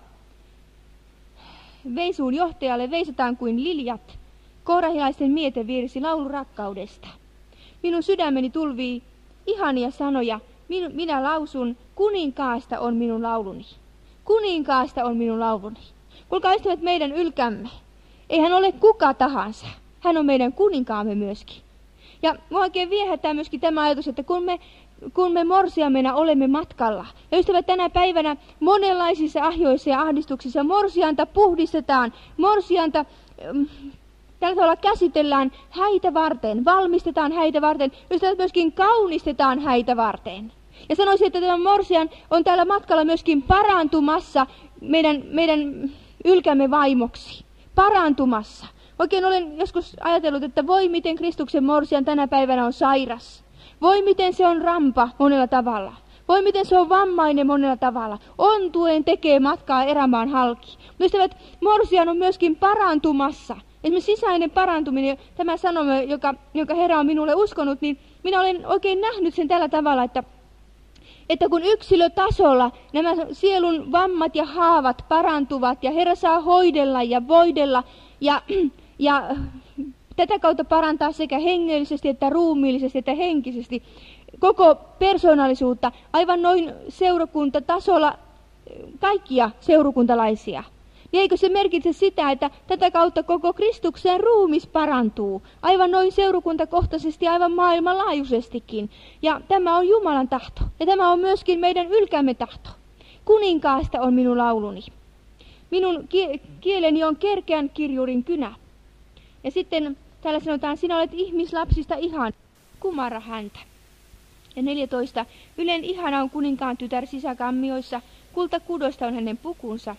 A: Veisuun johtajalle veisataan kuin liljat, koorahilaisten mietevirsi laulu rakkaudesta. Minun sydämeni tulvii ihania sanoja, minu, minä lausun, kuninkaasta on minun lauluni. Kuninkaasta on minun lauluni. Kuulkaa ystävät, meidän ylkämme. Ei hän ole kuka tahansa. Hän on meidän kuninkaamme myöskin. Ja minua oikein viehättää myöskin tämä ajatus, että kun me, kun me morsiamena olemme matkalla. Ja ystävät, tänä päivänä monenlaisissa ahjoissa ja ahdistuksissa morsianta puhdistetaan. Morsianta ähm, tällä tavalla käsitellään häitä varten, valmistetaan häitä varten. Ystävät, myöskin kaunistetaan häitä varten. Ja sanoisin, että tämä morsian on täällä matkalla myöskin parantumassa meidän, meidän ylkämme vaimoksi. Parantumassa. Oikein olen joskus ajatellut, että voi miten Kristuksen morsian tänä päivänä on sairas. Voi miten se on rampa monella tavalla. Voi miten se on vammainen monella tavalla. Ontuen tekee matkaa erämaan halki. Mutta ystävät, morsian on myöskin parantumassa. Esimerkiksi sisäinen parantuminen, tämä sanoma, joka, jonka Herra on minulle uskonut, niin minä olen oikein nähnyt sen tällä tavalla, että Että kun yksilötasolla nämä sielun vammat ja haavat parantuvat ja Herra saa hoidella ja voidella ja, ja tätä kautta parantaa sekä hengellisesti että ruumiillisesti että henkisesti koko persoonallisuutta aivan noin seurakuntatasolla kaikkia seurakuntalaisia. Niin eikö se merkitse sitä, että tätä kautta koko Kristuksen ruumis parantuu aivan noin seurakuntakohtaisesti, aivan maailmanlaajuisestikin. Ja tämä on Jumalan tahto. Ja tämä on myöskin meidän ylkämme tahto. Kuninkaasta on minun lauluni. Minun kieleni on kerkeän kirjurin kynä. Ja sitten täällä sanotaan, sinä olet ihmislapsista ihan, kumara häntä. Ja neljätoista. Ylen ihana on kuninkaan tytär sisäkammioissa, kultakudosta on hänen pukunsa.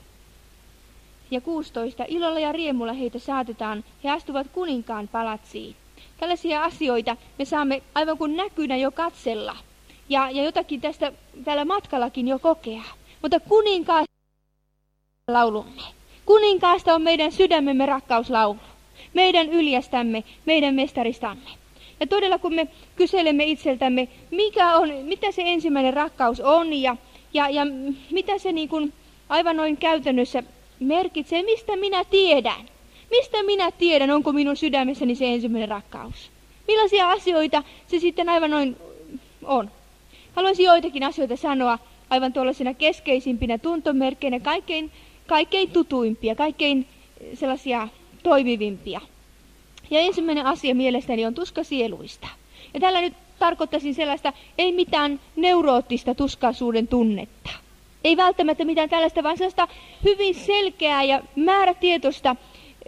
A: Ja kuusitoista. Ilolla ja riemulla heitä saatetaan, he astuvat kuninkaan palatsiin. Tällaisia asioita me saamme aivan kuin näkynä jo katsella. Ja, ja jotakin tästä tällä matkallakin jo kokea. Mutta kuninkaasta laulumme. Kuninkaasta on meidän sydämemme rakkauslaulu. Meidän yljästämme, meidän mestaristamme. Ja todella kun me kyselemme itseltämme, mikä on, mitä se ensimmäinen rakkaus on ja, ja, ja mitä se niin kuin aivan noin käytännössä merkitsee, mistä minä tiedän? Mistä minä tiedän, onko minun sydämessäni se ensimmäinen rakkaus? Millaisia asioita se sitten aivan noin on? Haluaisin joitakin asioita sanoa aivan tuollaisena keskeisimpinä tuntomerkkeinä, kaikkein, kaikkein tutuimpia, kaikkein sellaisia toimivimpia. Ja ensimmäinen asia mielestäni on tuska sieluista. Ja tällä nyt tarkoittaisin sellaista, ei mitään neuroottista tuskaisuuden tunnetta. Ei välttämättä mitään tällaista, vaan sellaista hyvin selkeää ja määrätietoista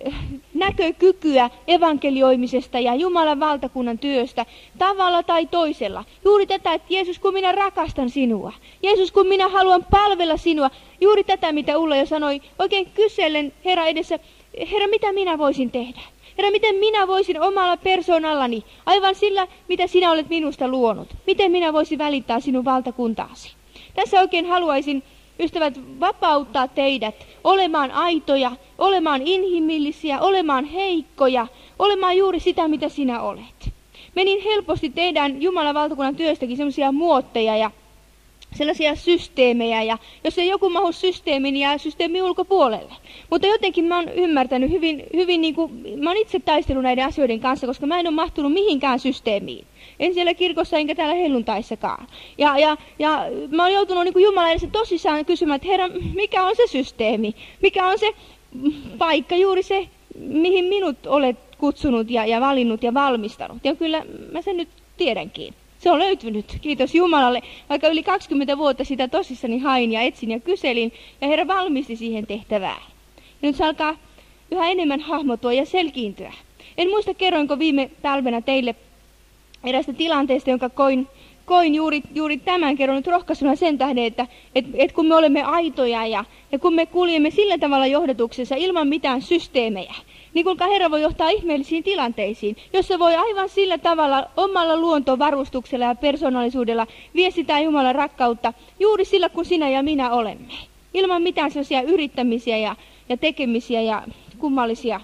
A: näkökykyä evankelioimisesta ja Jumalan valtakunnan työstä tavalla tai toisella. Juuri tätä, että Jeesus, kun minä rakastan sinua. Jeesus, kun minä haluan palvella sinua. Juuri tätä, mitä Ulla jo sanoi. Oikein kysellen Herra edessä, Herra, mitä minä voisin tehdä? Herra, miten minä voisin omalla persoonallani, aivan sillä, mitä sinä olet minusta luonut. Miten minä voisin välittää sinun valtakuntaasi? Tässä oikein haluaisin, ystävät, vapauttaa teidät olemaan aitoja, olemaan inhimillisiä, olemaan heikkoja, olemaan juuri sitä, mitä sinä olet. Me niin helposti tehdään Jumalan valtakunnan työstäkin sellaisia muotteja ja sellaisia systeemejä, ja jos ei joku mahu systeemiin, niin jää systeemin ulkopuolelle. Mutta jotenkin mä oon ymmärtänyt hyvin, hyvin niin kuin, mä oon itse taistellut näiden asioiden kanssa, koska mä en ole mahtunut mihinkään systeemiin. En siellä kirkossa enkä täällä helluntaissakaan. Ja, ja, ja mä oon joutunut niin kuin Jumalan edessä tosissaan kysymään, että Herra, mikä on se systeemi? Mikä on se paikka, juuri se, mihin minut olet kutsunut ja, ja valinnut ja valmistanut? Ja kyllä mä sen nyt tiedänkin. Se on löytynyt, kiitos Jumalalle, vaikka yli kaksikymmentä vuotta sitä tosissani hain ja etsin ja kyselin, ja Herra valmisti siihen tehtävään. Ja nyt se alkaa yhä enemmän hahmotua ja selkiintyä. En muista, kerroinko viime talvena teille erästä tilanteesta, jonka koin, koin juuri, juuri tämän kerron nyt rohkaisuna sen tähden, että et, et kun me olemme aitoja ja, ja kun me kuljemme sillä tavalla johdatuksessa ilman mitään systeemejä, niin kuinka Herra voi johtaa ihmeellisiin tilanteisiin, jossa voi aivan sillä tavalla omalla luontovarustuksella ja persoonallisuudella viestitää Jumalan rakkautta juuri sillä, kun sinä ja minä olemme. Ilman mitään sellaisia yrittämisiä ja, ja tekemisiä ja kummallisia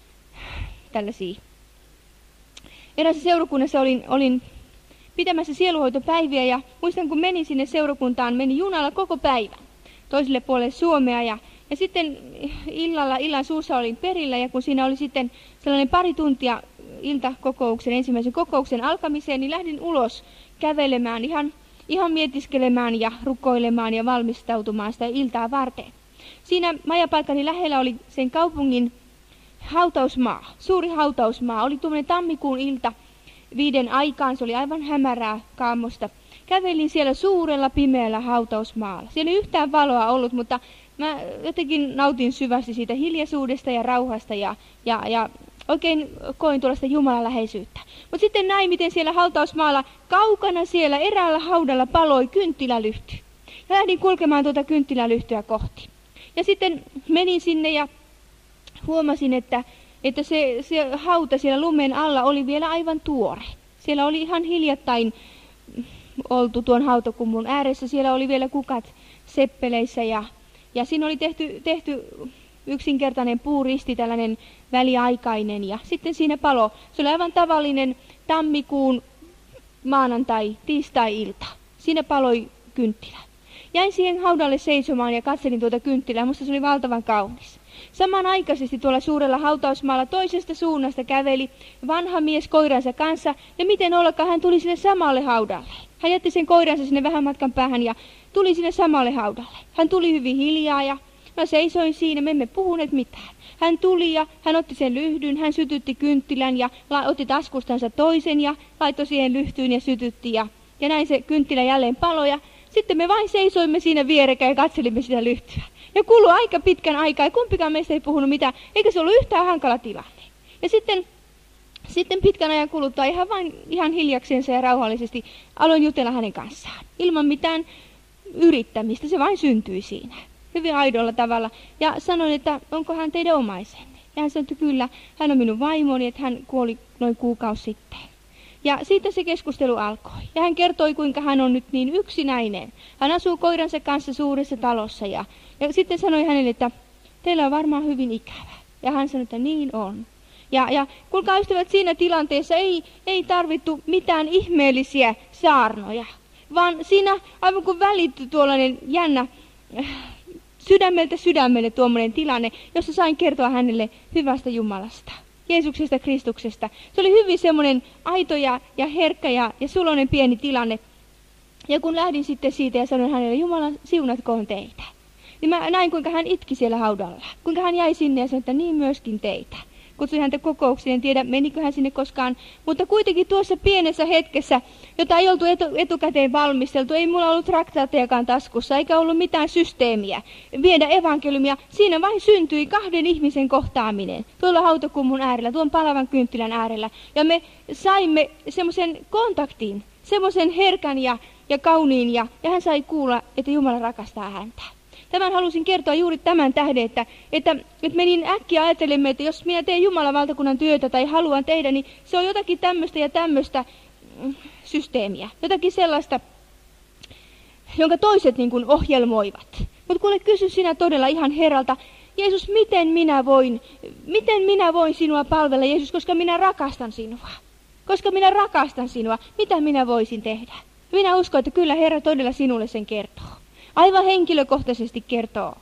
A: tällaisia. Erässä seurakunnassa olin, olin pitämässä sieluhoitopäiviä ja muistan, kun menin sinne seurakuntaan, menin junalla koko päivän toiselle puolelle Suomea ja Ja sitten illalla, illan suussa olin perillä ja kun siinä oli sitten sellainen pari tuntia iltakokouksen, ensimmäisen kokouksen alkamiseen, niin lähdin ulos kävelemään ihan, ihan mietiskelemään ja rukoilemaan ja valmistautumaan sitä iltaa varten. Siinä majapaikkani lähellä oli sen kaupungin hautausmaa, suuri hautausmaa. Oli tuommoinen tammikuun ilta viiden aikaan, se oli aivan hämärää kaamosta. Kävelin siellä suurella pimeällä hautausmaalla. Siellä ei yhtään valoa ollut, mutta mä jotenkin nautin syvästi siitä hiljaisuudesta ja rauhasta ja, ja, ja oikein koin tuollaista Jumalan läheisyyttä. Mutta sitten näin, miten siellä hautausmaalla kaukana siellä eräällä haudalla paloi kynttilälyhty. Ja lähdin kulkemaan tuota kynttilälyhtyä kohti. Ja sitten menin sinne ja huomasin, että, että se, se hauta siellä lumen alla oli vielä aivan tuore. Siellä oli ihan hiljattain oltu tuon hautakummun ääressä. Siellä oli vielä kukat seppeleissä ja, ja siinä oli tehty, tehty yksinkertainen puuristi, tällainen väliaikainen, ja sitten siinä palo. Se oli aivan tavallinen tammikuun maanantai, tiistai-ilta. Siinä paloi kynttilä. Jäin siihen haudalle seisomaan ja katselin tuota kynttilää. Musta se oli valtavan kaunis. Samanaikaisesti tuolla suurella hautausmaalla toisesta suunnasta käveli vanha mies koiransa kanssa, ja miten ollakaan hän tuli sinne samalle haudalle. Hän jätti sen koiransa sinne vähän matkan päähän ja tuli sinne samalle haudalle. Hän tuli hyvin hiljaa ja mä seisoin siinä, me emme puhuneet mitään. Hän tuli ja hän otti sen lyhdyn, hän sytytti kynttilän ja otti taskustansa toisen ja laittoi siihen lyhtyyn ja sytytti. Ja, ja näin se kynttilä jälleen paloi ja sitten me vain seisoimme siinä vierekkäin ja katselimme sitä lyhtyä. Ja kului aika pitkän aikaa ja kumpikaan meistä ei puhunut mitään, eikä se ollut yhtään hankala tilanne. Ja sitten, sitten pitkän ajan kuluttua ihan vain ihan hiljaksensa ja rauhallisesti aloin jutella hänen kanssaan. Ilman mitään yrittämistä, se vain syntyi siinä. Hyvin aidolla tavalla. Ja sanoin, että onko hän teidän omaisenne. Ja hän sanoi, että kyllä, hän on minun vaimoni, että hän kuoli noin kuukausi sitten. Ja siitä se keskustelu alkoi. Ja hän kertoi, kuinka hän on nyt niin yksinäinen. Hän asuu koiransa kanssa suuressa talossa. Ja, ja sitten sanoi hänelle, että teillä on varmaan hyvin ikävä. Ja hän sanoi, että niin on. Ja, ja kuulkaa ystävät, siinä tilanteessa ei, ei tarvittu mitään ihmeellisiä saarnoja. Vaan siinä aivan kun välittyi tuollainen jännä sydämeltä sydämelle tuommoinen tilanne, jossa sain kertoa hänelle hyvästä Jumalasta, Jeesuksesta, Kristuksesta. Se oli hyvin semmoinen aito ja, ja herkkä ja, ja suloinen pieni tilanne. Ja kun lähdin sitten siitä ja sanoin hänelle, Jumala siunatkoon teitä, niin mä näin, kuinka hän itki siellä haudalla. Kuinka hän jäi sinne ja sanoi, että niin myöskin teitä. Kutsuin häntä kokouksiin, en tiedä menikö hän sinne koskaan, mutta kuitenkin tuossa pienessä hetkessä, jota ei oltu etu, etukäteen valmisteltu, ei mulla ollut traktaattejakaan taskussa, eikä ollut mitään systeemiä viedä evankeliumia. Siinä vain syntyi kahden ihmisen kohtaaminen tuolla hautakummun äärellä, tuon palavan kynttilän äärellä. Ja me saimme semmoisen kontaktin, semmoisen herkän ja, ja kauniin, ja, ja hän sai kuulla, että Jumala rakastaa häntä. Tämän halusin kertoa juuri tämän tähden, että, että, että me niin äkkiä ajattelemme, että jos minä teen Jumalan valtakunnan työtä tai haluan tehdä, niin se on jotakin tämmöistä ja tämmöistä systeemiä. Jotakin sellaista, jonka toiset niin kuin ohjelmoivat. Mutta kuule, kysy sinä todella ihan Herralta, Jeesus, miten minä voin, miten minä voin sinua palvella, Jeesus, koska minä rakastan sinua. Koska minä rakastan sinua, mitä minä voisin tehdä? Minä uskon, että kyllä Herra todella sinulle sen kertoo. Aivan henkilökohtaisesti kertoo.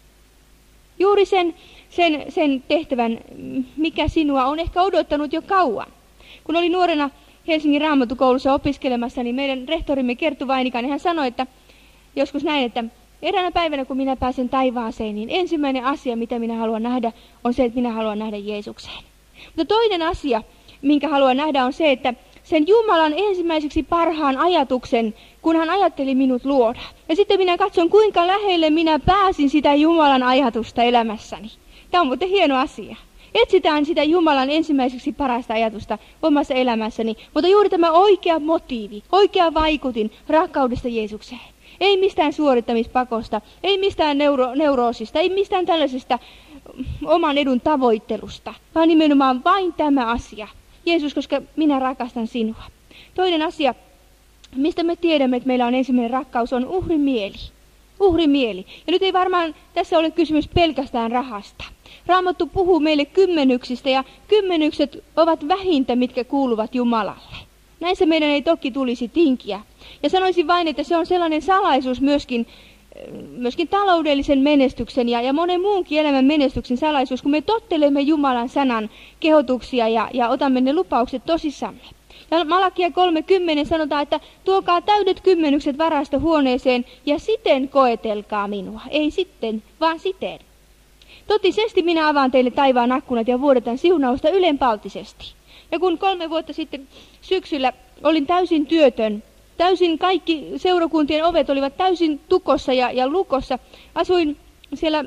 A: Juuri sen, sen, sen tehtävän, mikä sinua on ehkä odottanut jo kauan. Kun olin nuorena Helsingin Raamattukoulussa opiskelemassa, niin meidän rehtorimme Kerttu Vainikainen, hän sanoi, että joskus näin, että eräänä päivänä kun minä pääsen taivaaseen, niin ensimmäinen asia, mitä minä haluan nähdä, on se, että minä haluan nähdä Jeesuksen. Mutta toinen asia, minkä haluan nähdä, on se, että sen Jumalan ensimmäiseksi parhaan ajatuksen, kun hän ajatteli minut luoda. Ja sitten minä katson, kuinka lähelle minä pääsin sitä Jumalan ajatusta elämässäni. Tämä on muuten hieno asia. Etsitään sitä Jumalan ensimmäiseksi parasta ajatusta omassa elämässäni, mutta juuri tämä oikea motiivi, oikea vaikutin rakkaudesta Jeesukseen. Ei mistään suorittamispakosta, ei mistään neuro, neuroosista, ei mistään tällaisesta oman edun tavoittelusta, vaan nimenomaan vain tämä asia. Jeesus, koska minä rakastan sinua. Toinen asia, mistä me tiedämme, että meillä on ensimmäinen rakkaus, on uhrimieli. Uhrimieli. Ja nyt ei varmaan tässä ole kysymys pelkästään rahasta. Raamattu puhuu meille kymmenyksistä, ja kymmenykset ovat vähintä, mitkä kuuluvat Jumalalle. Näissä meidän ei toki tulisi tinkiä. Ja sanoisin vain, että se on sellainen salaisuus myöskin, myöskin taloudellisen menestyksen ja, ja monen muunkin elämän menestyksen salaisuus, kun me tottelemme Jumalan sanan kehotuksia ja, ja otamme ne lupaukset tosissamme. Ja Malakia kolme kymmenen sanotaan, että tuokaa täydet kymmenykset varastohuoneeseen ja siten koetelkaa minua. Ei sitten, vaan siten. Totisesti minä avaan teille taivaan akkunat ja vuodatan siunausta ylenpalttisesti. Ja kun kolme vuotta sitten syksyllä olin täysin työtön, täysin kaikki seurakuntien ovet olivat täysin tukossa ja, ja lukossa, asuin siellä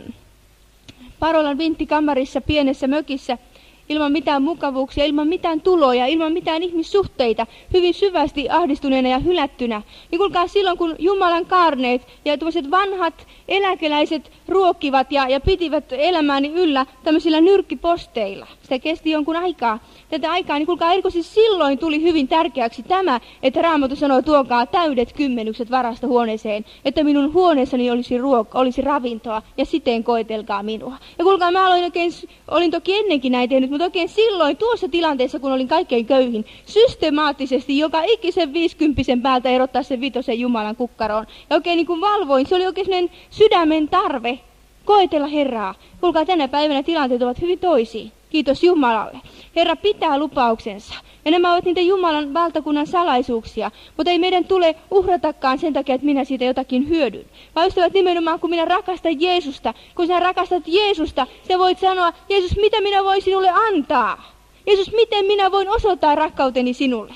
A: Parolan vinttikammarissa pienessä mökissä, ilman mitään mukavuuksia, ilman mitään tuloja, ilman mitään ihmissuhteita, hyvin syvästi ahdistuneena ja hylättynä. Niin kuulkaa, silloin kun Jumalan kaarneet ja tuollaiset vanhat eläkeläiset ruokkivat ja, ja pitivät elämääni yllä tämmöisillä nyrkkiposteilla. Sitä kesti jonkun aikaa. Tätä aikaa, niin kuulkaa, erikoisesti silloin tuli hyvin tärkeäksi tämä, että Raamattu sanoo, tuokaa täydet kymmenykset varastohuoneeseen, että minun huoneessani olisi ruoka, olisi ravintoa ja siten koetelkaa minua. Ja kuulkaa, mä aloin oikein, olin toki ennenkin näin tehnyt, mutta oikein silloin tuossa tilanteessa, kun olin kaikkein köyhin, systemaattisesti joka ikisen viisikymppisen päältä erottaa sen vitosen Jumalan kukkaroon. Ja oikein niin kuin valvoin, se oli oikein sellainen sydämen tarve koetella Herraa. Kuulkaa, tänä päivänä tilanteet ovat hyvin toisiin. Kiitos Jumalalle. Herra pitää lupauksensa. Ja nämä ovat niitä Jumalan valtakunnan salaisuuksia. Mutta ei meidän tule uhratakaan sen takia, että minä siitä jotakin hyödyn. Vaan ystävät, nimenomaan kun minä rakastan Jeesusta, kun sinä rakastat Jeesusta, sä voit sanoa, Jeesus, mitä minä voin sinulle antaa? Jeesus, miten minä voin osoittaa rakkauteni sinulle?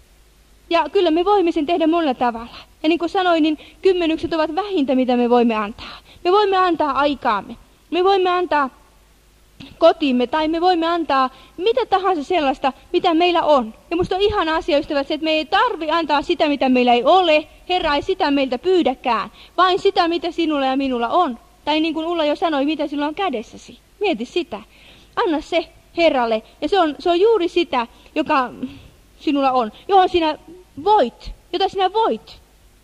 A: Ja kyllä me voimme sen tehdä monella tavalla. Ja niin kuin sanoin, niin kymmenykset ovat vähintä, mitä me voimme antaa. Me voimme antaa aikaamme. Me voimme antaa kotimme, tai me voimme antaa mitä tahansa sellaista, mitä meillä on. Ja musta on ihana asia, ystävät, se, että me ei tarvi antaa sitä, mitä meillä ei ole. Herra ei sitä meiltä pyydäkään, vain sitä, mitä sinulla ja minulla on. Tai niin kuin Ulla jo sanoi, mitä sinulla on kädessäsi. Mieti sitä. Anna se Herralle. Ja se on, se on juuri sitä, joka sinulla on, johon sinä voit, jota sinä voit.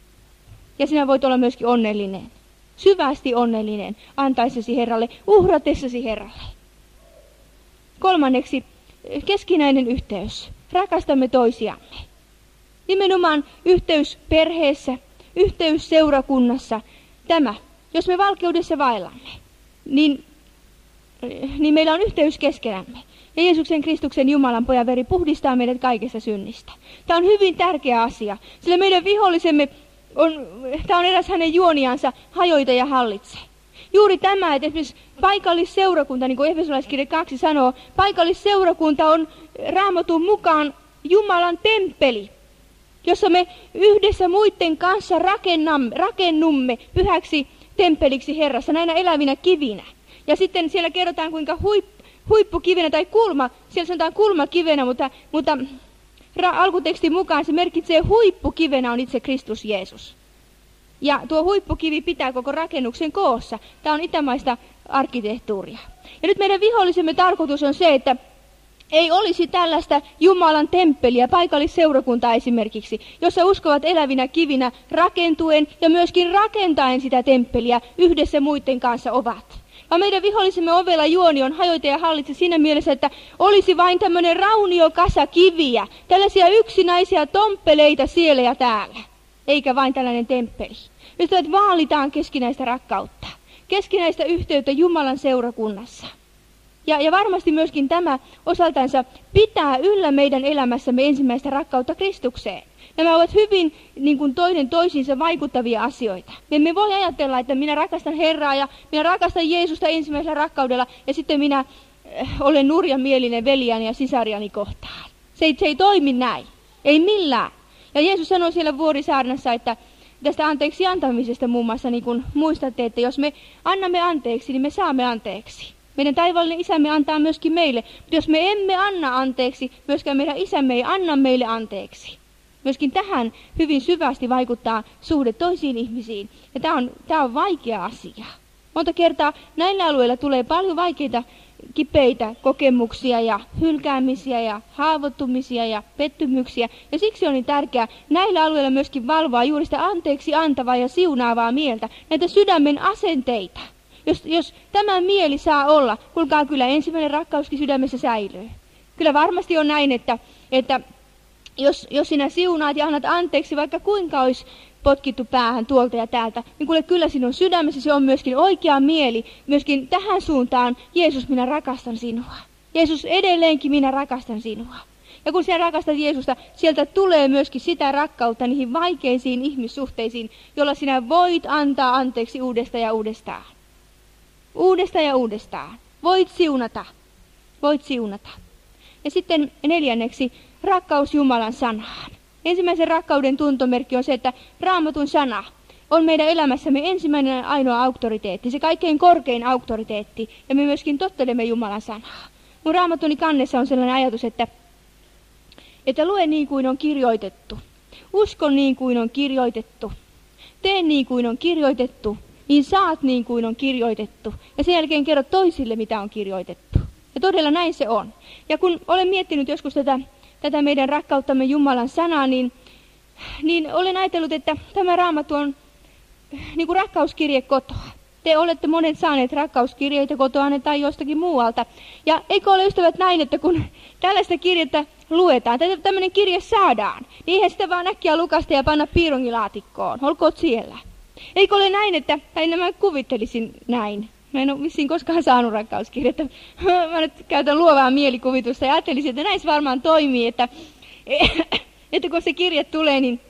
A: Ja sinä voit olla myöskin onnellinen. Syvästi onnellinen antaisesi Herralle, uhratessasi Herralle. Kolmanneksi, keskinäinen yhteys. Rakastamme toisiamme. Nimenomaan yhteys perheessä, yhteys seurakunnassa. Tämä, jos me valkeudessa vaellamme, niin, niin meillä on yhteys keskenämme. Ja Jeesuksen Kristuksen Jumalan pojan veri puhdistaa meidät kaikesta synnistä. Tämä on hyvin tärkeä asia, sillä meidän vihollisemme on, tämä on eräs hänen juoniansa, hajoita ja hallitse. Juuri tämä, että esimerkiksi paikallisseurakunta, niin kuin Efesolaiskirja kaksi sanoo, paikallisseurakunta on Raamatun mukaan Jumalan temppeli, jossa me yhdessä muiden kanssa rakennamme, rakennumme pyhäksi temppeliksi Herrassa, näinä elävinä kivinä. Ja sitten siellä kerrotaan, kuinka huip, huippukivenä tai kulma, siellä sanotaan kulmakivenä, mutta, mutta alkutekstin mukaan se merkitsee huippukivenä on itse Kristus Jeesus. Ja tuo huippukivi pitää koko rakennuksen koossa. Tämä on itämaista arkkitehtuuria. Ja nyt meidän vihollisemme tarkoitus on se, että ei olisi tällaista Jumalan temppeliä, paikallisseurakuntaa esimerkiksi, jossa uskovat elävinä kivinä rakentuen ja myöskin rakentaen sitä temppeliä yhdessä muiden kanssa ovat. Vaan meidän vihollisemme ovella juoni on hajoita ja hallitse siinä mielessä, että olisi vain tämmöinen rauniokasa kiviä, tällaisia yksinäisiä tomppeleita siellä ja täällä, eikä vain tällainen temppeli. Ystävät, vaalitaan keskinäistä rakkautta, keskinäistä yhteyttä Jumalan seurakunnassa. Ja, ja varmasti myöskin tämä osaltansa pitää yllä meidän elämässämme ensimmäistä rakkautta Kristukseen. Nämä ovat hyvin niin kuin toinen toisiinsa vaikuttavia asioita. Me emme voi ajatella, että minä rakastan Herraa ja minä rakastan Jeesusta ensimmäisellä rakkaudella ja sitten minä äh, olen nurjamielinen veljäni ja sisariani kohtaan. Se ei, se ei toimi näin. Ei millään. Ja Jeesus sanoi siellä Vuorisaarnassa, että tästä anteeksi antamisesta muun muassa, niin kuin muistatte, että jos me annamme anteeksi, niin me saamme anteeksi. Meidän taivaallinen isämme antaa myöskin meille, mutta jos me emme anna anteeksi, myöskään meidän isämme ei anna meille anteeksi. Myöskin tähän hyvin syvästi vaikuttaa suhde toisiin ihmisiin. Ja tämä on, tämä on vaikea asia. Monta kertaa näillä alueilla tulee paljon vaikeita, kipeitä kokemuksia ja hylkäämisiä ja haavoittumisia ja pettymyksiä. Ja siksi on niin tärkeää näillä alueilla myöskin valvoa juuri sitä anteeksi antavaa ja siunaavaa mieltä, näitä sydämen asenteita. Jos, jos tämä mieli saa olla, kuulkaa, kyllä ensimmäinen rakkauskin sydämessä säilyy. Kyllä varmasti on näin, että, että jos, jos sinä siunaat ja annat anteeksi, vaikka kuinka olisi potkittu päähän tuolta ja täältä, niin kuule, kyllä sinun sydämessä se on myöskin oikea mieli, myöskin tähän suuntaan, Jeesus, minä rakastan sinua. Jeesus, edelleenkin minä rakastan sinua. Ja kun sinä rakastat Jeesusta, sieltä tulee myöskin sitä rakkautta niihin vaikeisiin ihmissuhteisiin, jolla sinä voit antaa anteeksi uudestaan ja uudestaan. Uudestaan ja uudestaan. Voit siunata. Voit siunata. Ja sitten neljänneksi, rakkaus Jumalan sanaan. Ensimmäisen rakkauden tuntomerkki on se, että Raamatun sana on meidän elämässämme ensimmäinen ja ainoa auktoriteetti, se kaikkein korkein auktoriteetti, ja me myöskin tottelemme Jumalan sanaa. Mun Raamatuni kannessa on sellainen ajatus, että, että lue niin kuin on kirjoitettu, usko niin kuin on kirjoitettu, tee niin kuin on kirjoitettu, niin saat niin kuin on kirjoitettu, ja sen jälkeen kerro toisille, mitä on kirjoitettu. Ja todella näin se on. Ja kun olen miettinyt joskus tätä, tätä meidän rakkauttamme Jumalan sanaa, niin, niin olen ajatellut, että tämä Raamattu on niin kuin rakkauskirje kotoa. Te olette monet saaneet rakkauskirjeitä kotoanne tai jostakin muualta. Ja eikö ole ystävät näin, että kun tällaista kirjettä luetaan, tai tämmöinen kirje saadaan, niin eihän sitä vaan äkkiä lukasta ja panna piirongilaatikkoon. Olkoot siellä. Eikö ole näin, että, tai nämä kuvittelisin näin. Mä en ole vissiin koskaan saanut rakkauskirjettä. Mä nyt käytän luovaa mielikuvitusta ja ajattelisin, että näin se varmaan toimii, että, että kun se kirje tulee, niin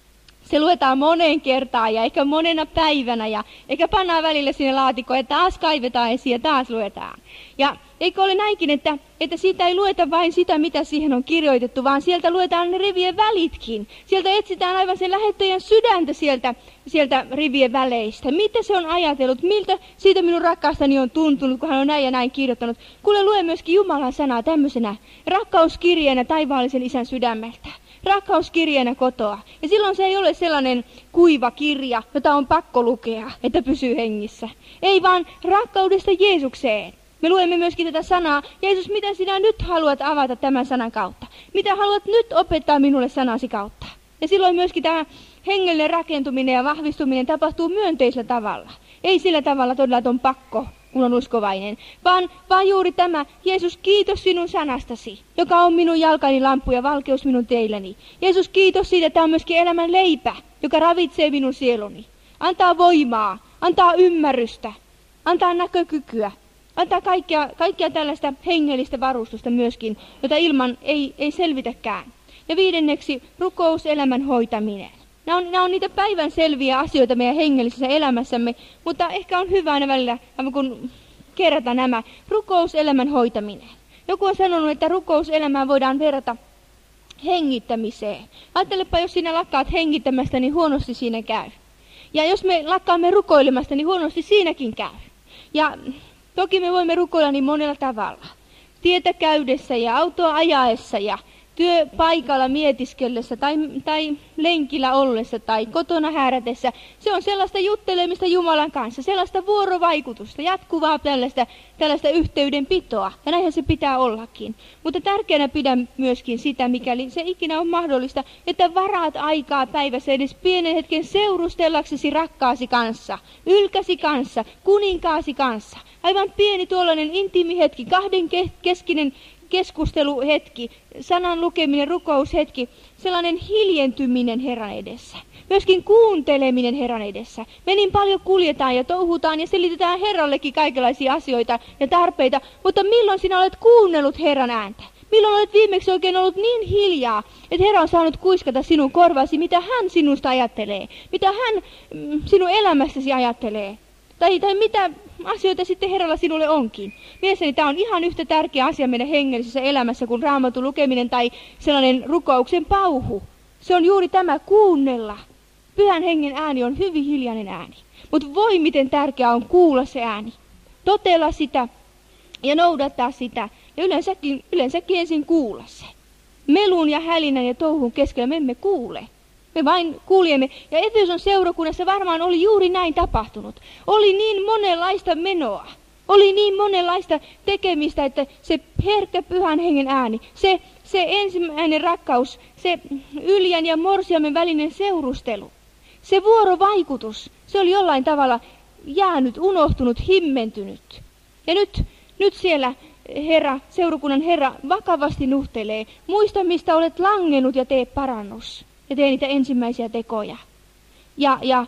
A: se luetaan moneen kertaan ja ehkä monena päivänä ja ehkä pannaan välillä sinne laatikkoon ja taas kaivetaan esiin ja taas luetaan. Ja eikö ole näinkin, että, että siitä ei lueta vain sitä, mitä siihen on kirjoitettu, vaan sieltä luetaan ne rivien välitkin. Sieltä etsitään aivan sen lähettäjän sydäntä sieltä, sieltä rivien väleistä. Mitä se on ajatellut, miltä siitä minun rakkaastani on tuntunut, kun hän on näin ja näin kirjoittanut. Kuule, lue myöskin Jumalan sanaa tämmöisenä rakkauskirjeenä taivaallisen isän sydämeltä. Rakkauskirjeenä kotoa. Ja silloin se ei ole sellainen kuiva kirja, jota on pakko lukea, että pysyy hengissä. Ei vaan rakkaudesta Jeesukseen. Me luemme myöskin tätä sanaa. Jeesus, mitä sinä nyt haluat avata tämän sanan kautta? Mitä haluat nyt opettaa minulle sanasi kautta? Ja silloin myöskin tämä hengellinen rakentuminen ja vahvistuminen tapahtuu myönteisellä tavalla. Ei sillä tavalla todella, että on pakko, kun on uskovainen, vaan, vaan juuri tämä, Jeesus, kiitos sinun sanastasi, joka on minun jalkani lamppu ja valkeus minun teilläni. Jeesus, kiitos siitä, että on myöskin elämän leipä, joka ravitsee minun sieluni. Antaa voimaa, antaa ymmärrystä, antaa näkökykyä, antaa kaikkea, kaikkea tällaista hengellistä varustusta myöskin, jota ilman ei, ei selvitäkään. Ja viidenneksi, rukouselämän hoitaminen. Nämä on, nämä on niitä päivän selviä asioita meidän hengellisessä elämässämme, mutta ehkä on hyvä aina välillä, kun kerätä nämä, rukouselämän hoitaminen. Joku on sanonut, että rukouselämää voidaan verrata hengittämiseen. Ajattelepa, jos sinä lakkaat hengittämästä, niin huonosti siinä käy. Ja jos me lakkaamme rukoilemasta, niin huonosti siinäkin käy. Ja toki me voimme rukoilla niin monella tavalla. Tietä käydessä ja autoa ajaessa ja työpaikalla mietiskellessä tai, tai lenkillä ollessa tai kotona häärätessä. Se on sellaista juttelemista Jumalan kanssa, sellaista vuorovaikutusta, jatkuvaa tällaista, tällaista yhteydenpitoa. Ja näinhän se pitää ollakin. Mutta tärkeänä pidän myöskin sitä, mikäli se ikinä on mahdollista, että varaat aikaa päivässä edes pienen hetken seurustellaksesi rakkaasi kanssa, ylkäsi kanssa, kuninkaasi kanssa. Aivan pieni tuollainen intiimi hetki, kahden keskinen keskusteluhetki, sanan lukeminen, rukoushetki, sellainen hiljentyminen Herran edessä. Myöskin kuunteleminen Herran edessä. Me niin paljon kuljetaan ja touhutaan ja selitetään Herrallekin kaikenlaisia asioita ja tarpeita, mutta milloin sinä olet kuunnellut Herran ääntä? Milloin olet viimeksi oikein ollut niin hiljaa, että Herra on saanut kuiskata sinun korvasi, mitä hän sinusta ajattelee, mitä hän mm, sinun elämästäsi ajattelee. Tai, tai mitä asioita sitten Herralla sinulle onkin. Mielestäni tämä on ihan yhtä tärkeä asia meidän hengellisessä elämässä kuin Raamatun lukeminen tai sellainen rukouksen pauhu. Se on juuri tämä kuunnella. Pyhän hengen ääni on hyvin hiljainen ääni. Mutta voi miten tärkeää on kuulla se ääni. Totella sitä ja noudattaa sitä. Ja yleensäkin, yleensäkin ensin kuulla se. Melun ja hälinän ja touhun keskellä me emme kuule. Me vain kuulijemme. Ja Efeson seurakunnassa varmaan oli juuri näin tapahtunut. Oli niin monenlaista menoa. Oli niin monenlaista tekemistä, että se herkkä pyhän hengen ääni, se, se ensimmäinen rakkaus, se Yljän ja Morsiamen välinen seurustelu, se vuorovaikutus, se oli jollain tavalla jäänyt, unohtunut, himmentynyt. Ja nyt, nyt siellä Herra, seurakunnan Herra vakavasti nuhtelee, muista mistä olet langennut ja tee parannus. Ja tee niitä ensimmäisiä tekoja. Ja, ja,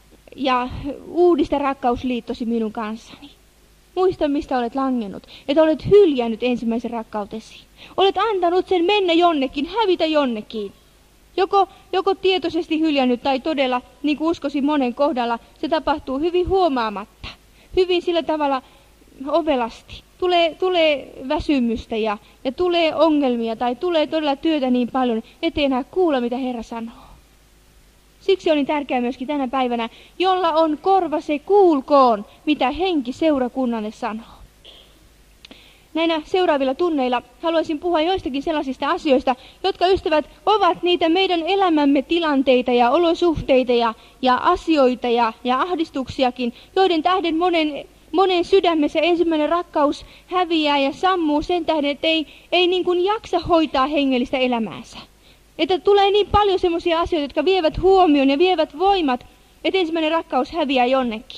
A: ja uudista rakkausliittosi minun kanssani. Muista, mistä olet langennut. Että olet hyljännyt ensimmäisen rakkautesi. Olet antanut sen mennä jonnekin, hävitä jonnekin. Joko, joko tietoisesti hyljännyt tai todella, niin kuin uskoisin monen kohdalla, se tapahtuu hyvin huomaamatta. Hyvin sillä tavalla ovelasti. Tulee, tulee väsymystä ja, ja tulee ongelmia tai tulee todella työtä niin paljon, ettei enää kuule, mitä Herra sanoo. Siksi on niin tärkeää myöskin tänä päivänä, jolla on korva, se kuulkoon, mitä henki seurakunnalle sanoo. Näinä seuraavilla tunneilla haluaisin puhua joistakin sellaisista asioista, jotka ystävät ovat niitä meidän elämämme tilanteita ja olosuhteita ja, ja asioita ja, ja ahdistuksiakin, joiden tähden monen, monen sydämessä ensimmäinen rakkaus häviää ja sammuu sen tähden, että ei, ei niin kuin jaksa hoitaa hengellistä elämäänsä. Että tulee niin paljon semmoisia asioita, jotka vievät huomioon ja vievät voimat, että ensimmäinen rakkaus häviää jonnekin.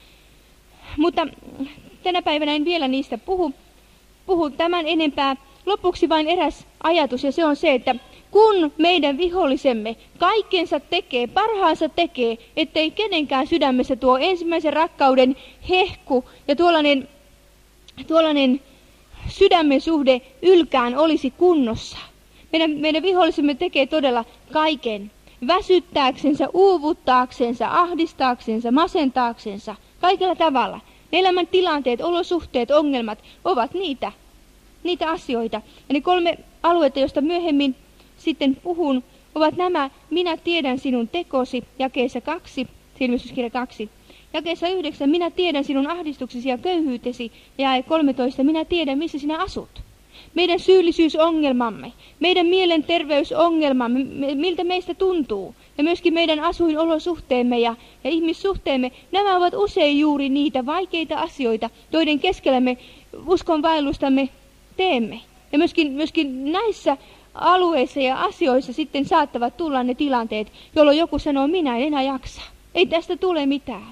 A: Mutta tänä päivänä en vielä niistä puhu. Puhun tämän enempää. Lopuksi vain eräs ajatus, ja se on se, että kun meidän vihollisemme kaikkensa tekee, parhaansa tekee, ettei kenenkään sydämessä tuo ensimmäisen rakkauden hehku ja tuollainen, tuollainen sydämen suhde ylkään olisi kunnossa. Meidän, meidän vihollisemme tekee todella kaiken väsyttääksensä, uuvuttaaksensa, ahdistaaksensa, masentaaksensa, kaikella tavalla. Elämän tilanteet, olosuhteet, ongelmat ovat niitä, niitä asioita. Ja ne kolme aluetta, joista myöhemmin sitten puhun, ovat nämä: minä tiedän sinun tekosi, jakeessa kaksi, Ilmestyskirja kaksi. Jakeessa yhdeksän, minä tiedän sinun ahdistuksesi ja köyhyytesi, ja jae kolmetoista, minä tiedän missä sinä asut. Meidän syyllisyysongelmamme, meidän mielenterveysongelmamme, miltä meistä tuntuu, ja myöskin meidän asuinolosuhteemme ja, ja ihmissuhteemme, nämä ovat usein juuri niitä vaikeita asioita, joiden keskellä me uskonvaellustamme teemme. Ja myöskin, myöskin näissä alueissa ja asioissa sitten saattavat tulla ne tilanteet, jolloin joku sanoo, minä en enää jaksa. Ei tästä tule mitään.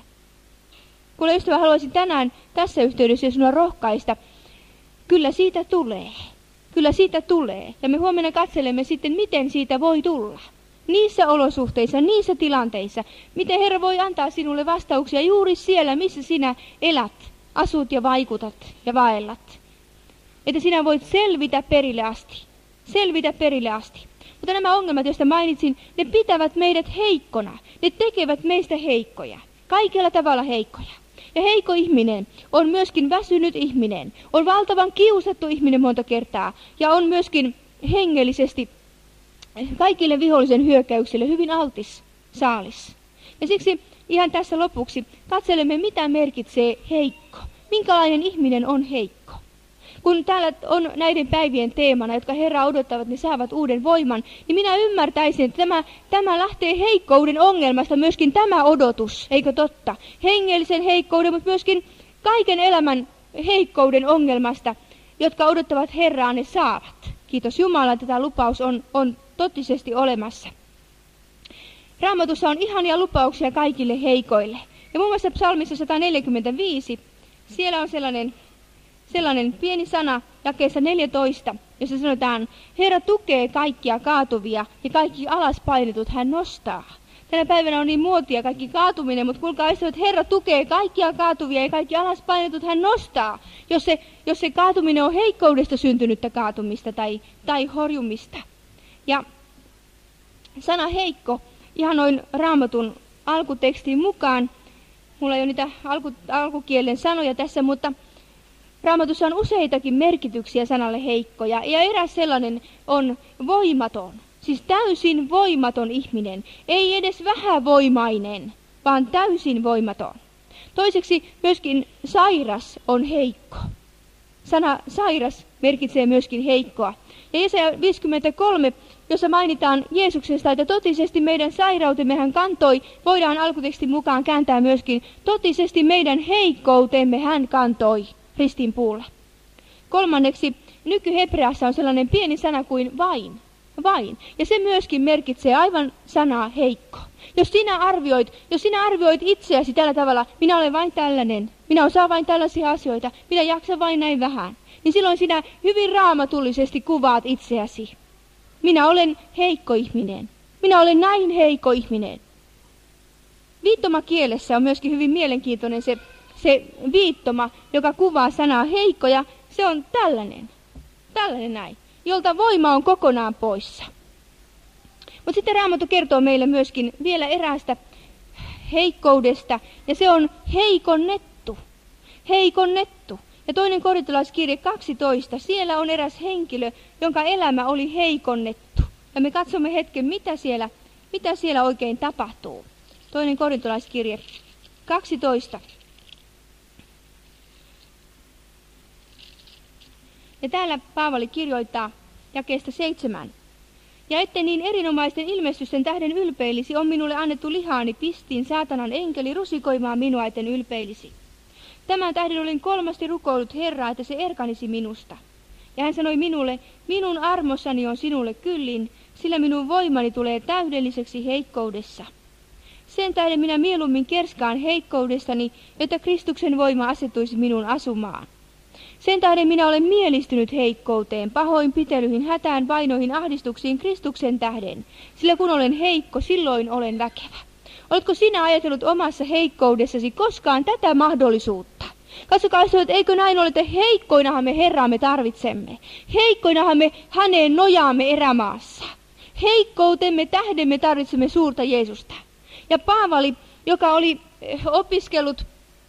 A: Kuule ystävä, haluaisin tänään tässä yhteydessä sinua rohkaista. Kyllä siitä tulee. Kyllä siitä tulee. Ja me huomenna katselemme sitten, miten siitä voi tulla. Niissä olosuhteissa, niissä tilanteissa. Miten Herra voi antaa sinulle vastauksia juuri siellä, missä sinä elät, asut ja vaikutat ja vaellat. Että sinä voit selvitä perille asti. Selvitä perille asti. Mutta nämä ongelmat, joista mainitsin, ne pitävät meidät heikkona. Ne tekevät meistä heikkoja. Kaikella tavalla heikkoja. Ja heikko ihminen on myöskin väsynyt ihminen, on valtavan kiusattu ihminen monta kertaa ja on myöskin hengellisesti kaikille vihollisen hyökkäyksille hyvin altis saalis. Ja siksi ihan tässä lopuksi katselemme, mitä merkitsee heikko. Minkälainen ihminen on heikko? Kun täällä on näiden päivien teemana, jotka Herra odottavat, ne saavat uuden voiman, niin minä ymmärtäisin, että tämä, tämä lähtee heikkouden ongelmasta, myöskin tämä odotus, eikö totta? Hengellisen heikkouden, mutta myöskin kaiken elämän heikkouden ongelmasta, jotka odottavat Herraa, ne saavat. Kiitos Jumala, että tämä lupaus on, on totisesti olemassa. Raamatussa on ihania lupauksia kaikille heikoille. Ja muun muassa psalmissa sata neljäkymmentäviisi, siellä on sellainen... Sellainen pieni sana jakeessa neljätoista, jossa sanotaan, Herra tukee kaikkia kaatuvia ja kaikki alaspainetut hän nostaa. Tänä päivänä on niin muotia kaikki kaatuminen, mutta kuulkaa että Herra tukee kaikkia kaatuvia ja kaikki alaspainetut hän nostaa. Jos se, jos se kaatuminen on heikkoudesta syntynyttä kaatumista tai, tai horjumista. Ja sana heikko, ihan noin Raamatun alkutekstin mukaan, mulla ei ole niitä alku, alkukielen sanoja tässä, mutta Raamatussa on useitakin merkityksiä sanalle heikko, ja, ja eräs sellainen on voimaton, siis täysin voimaton ihminen, ei edes vähävoimainen, vaan täysin voimaton. Toiseksi myöskin sairas on heikko. Sana sairas merkitsee myöskin heikkoa. Ja Jesaja viisikymmentäkolme, jossa mainitaan Jeesuksesta, että totisesti meidän sairautemme hän kantoi, voidaan alkutekstin mukaan kääntää myöskin, totisesti meidän heikkoutemme hän kantoi. Ristin puulla. Kolmanneksi, nykyhebreassa on sellainen pieni sana kuin vain. Vain. Ja se myöskin merkitsee aivan sanaa heikko. Jos sinä arvioit, jos sinä arvioit itseäsi tällä tavalla, minä olen vain tällainen, minä osaan vain tällaisia asioita, minä jaksan vain näin vähän, niin silloin sinä hyvin raamatullisesti kuvaat itseäsi. Minä olen heikko ihminen. Minä olen näin heikko ihminen. Viittomakielessä on myöskin hyvin mielenkiintoinen se Se viittoma, joka kuvaa sanaa heikko, ja se on tällainen. Tällainen näin. jolta voima on kokonaan poissa. Mutta sitten Raamattu kertoo meille myöskin vielä eräästä heikkoudesta, ja se on heikonnettu. Heikonnettu. Ja toinen korintolaiskirje kaksitoista, siellä on eräs henkilö, jonka elämä oli heikonnettu. Ja me katsomme hetken, mitä siellä, mitä siellä oikein tapahtuu. Toinen korintolaiskirje kaksitoista. Ja täällä Paavali kirjoittaa jakeesta seitsemän. Ja ettei niin erinomaisten ilmestysten tähden ylpeilisi, on minulle annettu lihaani pistiin saatanan enkeli rusikoimaan minua, etten ylpeilisi. Tämän tähden olin kolmasti rukoillut Herraa, että se erkanisi minusta. Ja hän sanoi minulle, minun armossani on sinulle kyllin, sillä minun voimani tulee täydelliseksi heikkoudessa. Sen tähden minä mieluummin kerskaan heikkoudestani, että Kristuksen voima asettuisi minun asumaan. Sen tähden minä olen mielistynyt heikkouteen, pahoinpitelyihin, hätään, vainoihin, ahdistuksiin Kristuksen tähden, sillä kun olen heikko, silloin olen väkevä. Oletko sinä ajatellut omassa heikkoudessasi koskaan tätä mahdollisuutta? Katsokaa, että eikö näin ole, että heikkoinahan me Herraamme tarvitsemme. Heikkoinahan me häneen nojaamme erämaassa. Heikkoutemme tähden me tarvitsemme suurta Jeesusta. Ja Paavali, joka oli opiskellut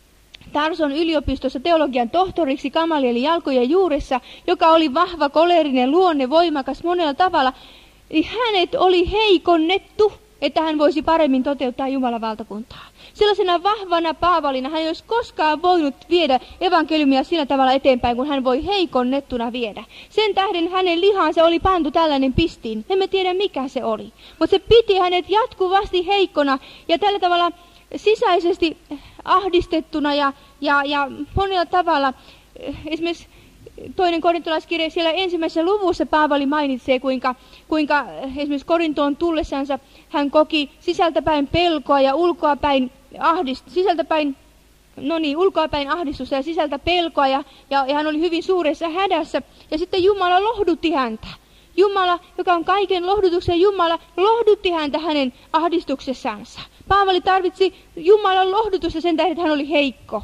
A: Tarson yliopistossa teologian tohtoriksi Gamalielin jalkojen juuressa, joka oli vahva, koleerinen luonne, voimakas monella tavalla, niin hänet oli heikonnettu, että hän voisi paremmin toteuttaa Jumalan valtakuntaa. Sellaisena vahvana Paavalina hän ei olisi koskaan voinut viedä evankeliumia sillä tavalla eteenpäin, kun hän voi heikonnettuna viedä. Sen tähden hänen lihansa oli pantu tällainen pistiin. Emme tiedä mikä se oli. Mutta se piti hänet jatkuvasti heikkona ja tällä tavalla sisäisesti ahdistettuna ja, ja, ja monella tavalla. Esimerkiksi toinen korintolaiskirja siellä ensimmäisessä luvussa Paavali mainitsee, kuinka, kuinka esimerkiksi Korintoon tullessansa hän koki sisältäpäin pelkoa ja ulkoapäin ahdistusta, sisältäpäin, no niin, ulkoapäin ahdistusta ja sisältä pelkoa ja, ja, ja hän oli hyvin suuressa hädässä. Ja sitten Jumala lohdutti häntä. Jumala, joka on kaiken lohdutuksen Jumala, lohdutti häntä hänen ahdistuksessansa. Paavali tarvitsi Jumalan lohdutusta sen tähden, että hän oli heikko.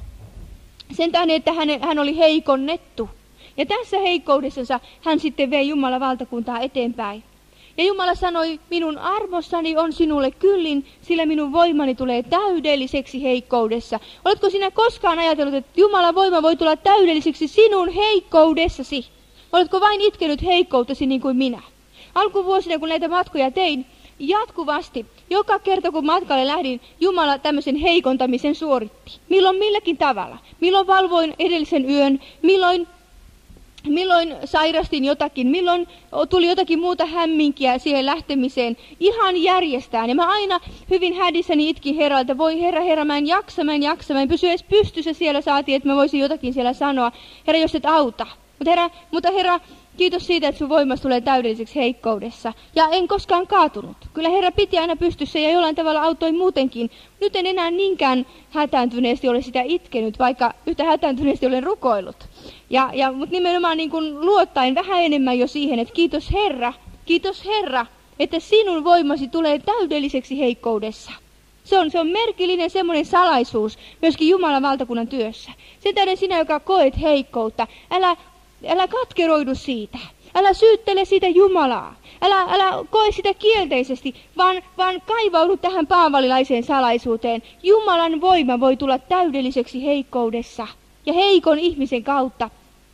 A: Sen tähden, että hän, hän oli heikonnettu. Ja tässä heikkoudessansa hän sitten vei Jumalan valtakuntaa eteenpäin. Ja Jumala sanoi, minun armossani on sinulle kyllin, sillä minun voimani tulee täydelliseksi heikkoudessa. Oletko sinä koskaan ajatellut, että Jumalan voima voi tulla täydelliseksi sinun heikkoudessasi? Oletko vain itkenyt heikkouttasi niin kuin minä? Alkuvuosina, kun näitä matkoja tein, jatkuvasti, joka kerta kun matkalle lähdin, Jumala tämmöisen heikontamisen suoritti. Milloin milläkin tavalla. Milloin valvoin edellisen yön, milloin, milloin sairastin jotakin, milloin tuli jotakin muuta hämminkiä siihen lähtemiseen. Ihan järjestään. Ja mä aina hyvin hädissäni itkin Herralta, voi Herra, Herra, mä en jaksa, mä en jaksa, mä en pysy edes pystyssä siellä, saatiin, että mä voisin jotakin siellä sanoa. Herra, jos et auta. Mutta herra, mutta herra, kiitos siitä, että sun voimas tulee täydelliseksi heikkoudessa. Ja en koskaan kaatunut. Kyllä Herra piti aina pystyssä ja jollain tavalla auttoi muutenkin. Nyt en enää niinkään hätääntyneesti ole sitä itkenyt, vaikka yhtä hätääntyneesti olen rukoillut. Ja, ja, mutta nimenomaan niin kuin luottaen vähän enemmän jo siihen, että kiitos Herra, kiitos Herra, että sinun voimasi tulee täydelliseksi heikkoudessa. Se on, se on merkillinen semmoinen salaisuus myöskin Jumalan valtakunnan työssä. Sen tähden sinä, joka koet heikkoutta, älä, älä katkeroidu siitä. Älä syyttele siitä Jumalaa. Älä, älä koe sitä kielteisesti, vaan, vaan kaivaudu tähän paavalilaiseen salaisuuteen. Jumalan voima voi tulla täydelliseksi heikkoudessa ja heikon ihmisen kautta.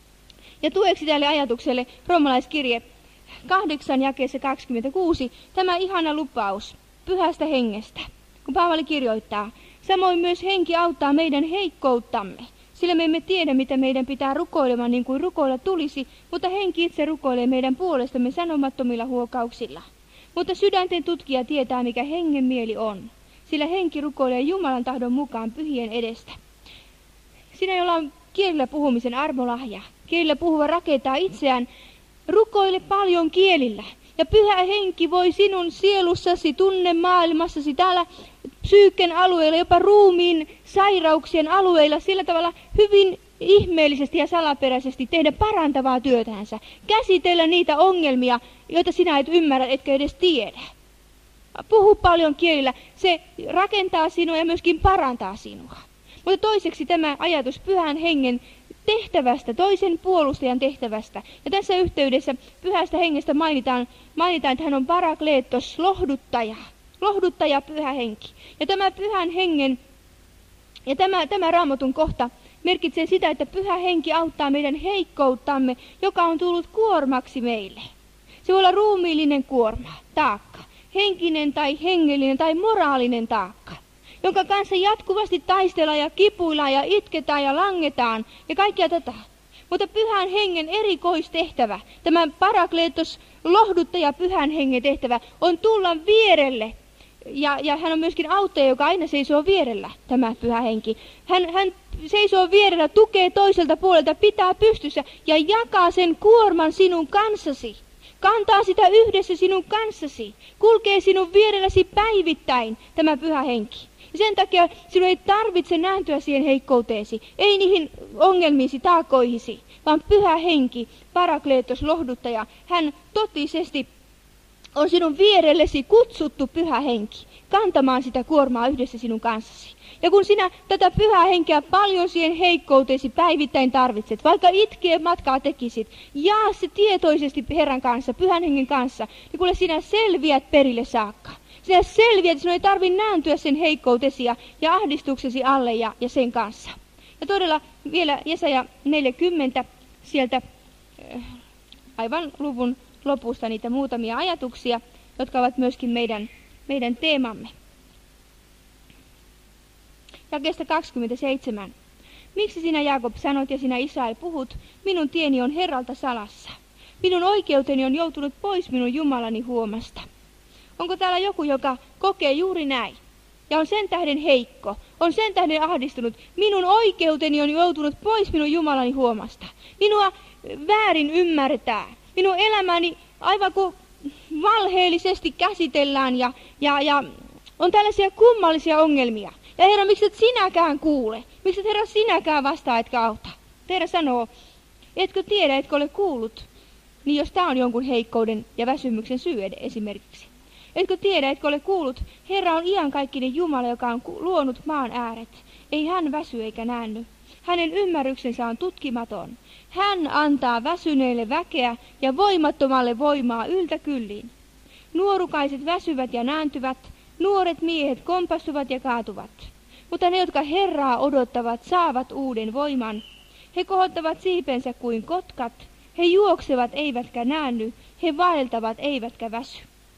A: Ja tueksi tälle ajatukselle roomalaiskirje kahdeksan jakeessa kaksikymmentäkuusi, tämä ihana lupaus pyhästä hengestä. Kun Paavali kirjoittaa, samoin myös henki auttaa meidän heikkouttamme, sillä me emme tiedä, mitä meidän pitää rukoilemaan niin kuin rukoilla tulisi, mutta henki itse rukoilee meidän puolestamme sanomattomilla huokauksilla. Mutta sydänten tutkija tietää, mikä hengen mieli on, sillä henki rukoilee Jumalan tahdon mukaan pyhien edestä. Sinä, jolla on kielillä puhumisen armolahja, kielillä puhuva rakentaa itseään, rukoile paljon kielillä. Ja pyhä henki voi sinun sielussasi, tunnemaailmassasi, täällä psyyken alueella, jopa ruumiin sairauksien alueilla sillä tavalla hyvin ihmeellisesti ja salaperäisesti tehdä parantavaa työtänsä. Käsitellä niitä ongelmia, joita sinä et ymmärrä, etkä edes tiedä. Puhu paljon kielillä, se rakentaa sinua ja myöskin parantaa sinua. Mutta toiseksi tämä ajatus pyhän hengen tehtävästä, toisen puolustajan tehtävästä. Ja tässä yhteydessä Pyhästä Hengestä mainitaan, mainitaan että hän on parakleetos, lohduttaja, lohduttaja Pyhä Henki. Ja tämä Pyhän Hengen, ja tämä, tämä Raamatun kohta merkitsee sitä, että Pyhä Henki auttaa meidän heikkouttamme, joka on tullut kuormaksi meille. Se voi olla ruumiillinen kuorma, taakka, henkinen tai hengellinen tai moraalinen taakka, jonka kanssa jatkuvasti taistellaan ja kipuillaan ja itketään ja langetaan ja kaikkea tätä. Mutta Pyhän Hengen erikoistehtävä, tämä parakleetos, lohduttaja Pyhän Hengen tehtävä, on tulla vierelle. Ja, ja hän on myöskin auttaja, joka aina seisoo vierellä, tämä Pyhä Henki. Hän, hän seisoo vierellä, tukee toiselta puolelta, pitää pystyssä ja jakaa sen kuorman sinun kanssasi. Kantaa sitä yhdessä sinun kanssasi. Kulkee sinun vierelläsi päivittäin tämä Pyhä Henki. Ja sen takia sinun ei tarvitse nääntyä siihen heikkouteesi, ei niihin ongelmiisi, taakoihisi, vaan Pyhä Henki, parakleetos, lohduttaja, hän totisesti on sinun vierellesi kutsuttu Pyhä Henki, kantamaan sitä kuormaa yhdessä sinun kanssasi. Ja kun sinä tätä Pyhää Henkeä paljon siihen heikkouteesi päivittäin tarvitset, vaikka itkeä matkaa tekisit, jaa se tietoisesti Herran kanssa, Pyhän Hengen kanssa, niin kuule sinä selviät perille saakka. Sinä selviät, sinun ei tarvitse nääntyä sen heikkoutesi ja, ja ahdistuksesi alle ja, ja sen kanssa. Ja todella vielä Jesaja neljäkymmentä sieltä äh, aivan luvun lopusta niitä muutamia ajatuksia, jotka ovat myöskin meidän, meidän teemamme. Jakeesta kaksikymmentäseitsemän. Miksi sinä, Jaakob, sanot ja sinä, Israel, puhut, minun tieni on Herralta salassa. Minun oikeuteni on joutunut pois minun Jumalani huomasta. Onko täällä joku, joka kokee juuri näin? Ja on sen tähden heikko, on sen tähden ahdistunut. Minun oikeuteni on joutunut pois minun Jumalani huomasta. Minua väärin ymmärtää. Minun elämäni aivan kuin valheellisesti käsitellään ja, ja, ja on tällaisia kummallisia ongelmia. Ja Herra, miksi et sinäkään kuule? Miksi et Herra sinäkään vastaa etkä auta? Herra sanoo, etkö tiedä, etkö ole kuullut? Niin jos tämä on jonkun heikkouden ja väsymyksen syy esimerkiksi. Etkö tiedä, etkö ole kuullut? Herra on iankaikkinen Jumala, joka on luonut maan ääret. Ei hän väsy eikä näänny. Hänen ymmärryksensä on tutkimaton. Hän antaa väsyneille väkeä ja voimattomalle voimaa yltäkylliin. Nuorukaiset väsyvät ja nääntyvät, nuoret miehet kompastuvat ja kaatuvat. Mutta ne, jotka Herraa odottavat, saavat uuden voiman. He kohottavat siipensä kuin kotkat. He juoksevat eivätkä näänny. He vaeltavat eivätkä väsy.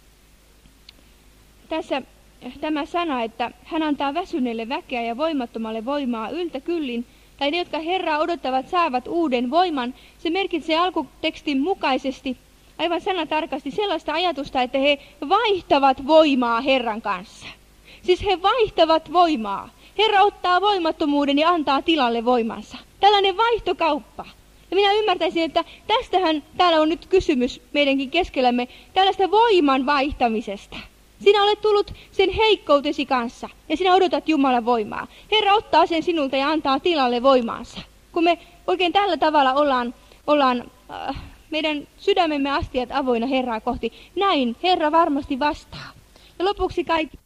A: Tässä tämä sana, että hän antaa väsyneelle väkeä ja voimattomalle voimaa yltäkyllin, tai ne, jotka Herraa odottavat, saavat uuden voiman, se merkitsee alkutekstin mukaisesti aivan sanatarkasti sellaista ajatusta, että he vaihtavat voimaa Herran kanssa. Siis he vaihtavat voimaa. Herra ottaa voimattomuuden ja antaa tilalle voimansa. Tällainen vaihtokauppa. Ja minä ymmärtäisin, että tästähän täällä on nyt kysymys meidänkin keskellämme, tällaista voiman vaihtamisesta. Sinä olet tullut sen heikkoutesi kanssa ja sinä odotat Jumalan voimaa. Herra ottaa sen sinulta ja antaa tilalle voimaansa. Kun me oikein tällä tavalla ollaan, ollaan äh, meidän sydämemme astiat avoinna Herraa kohti, näin Herra varmasti vastaa. Ja lopuksi kaikki.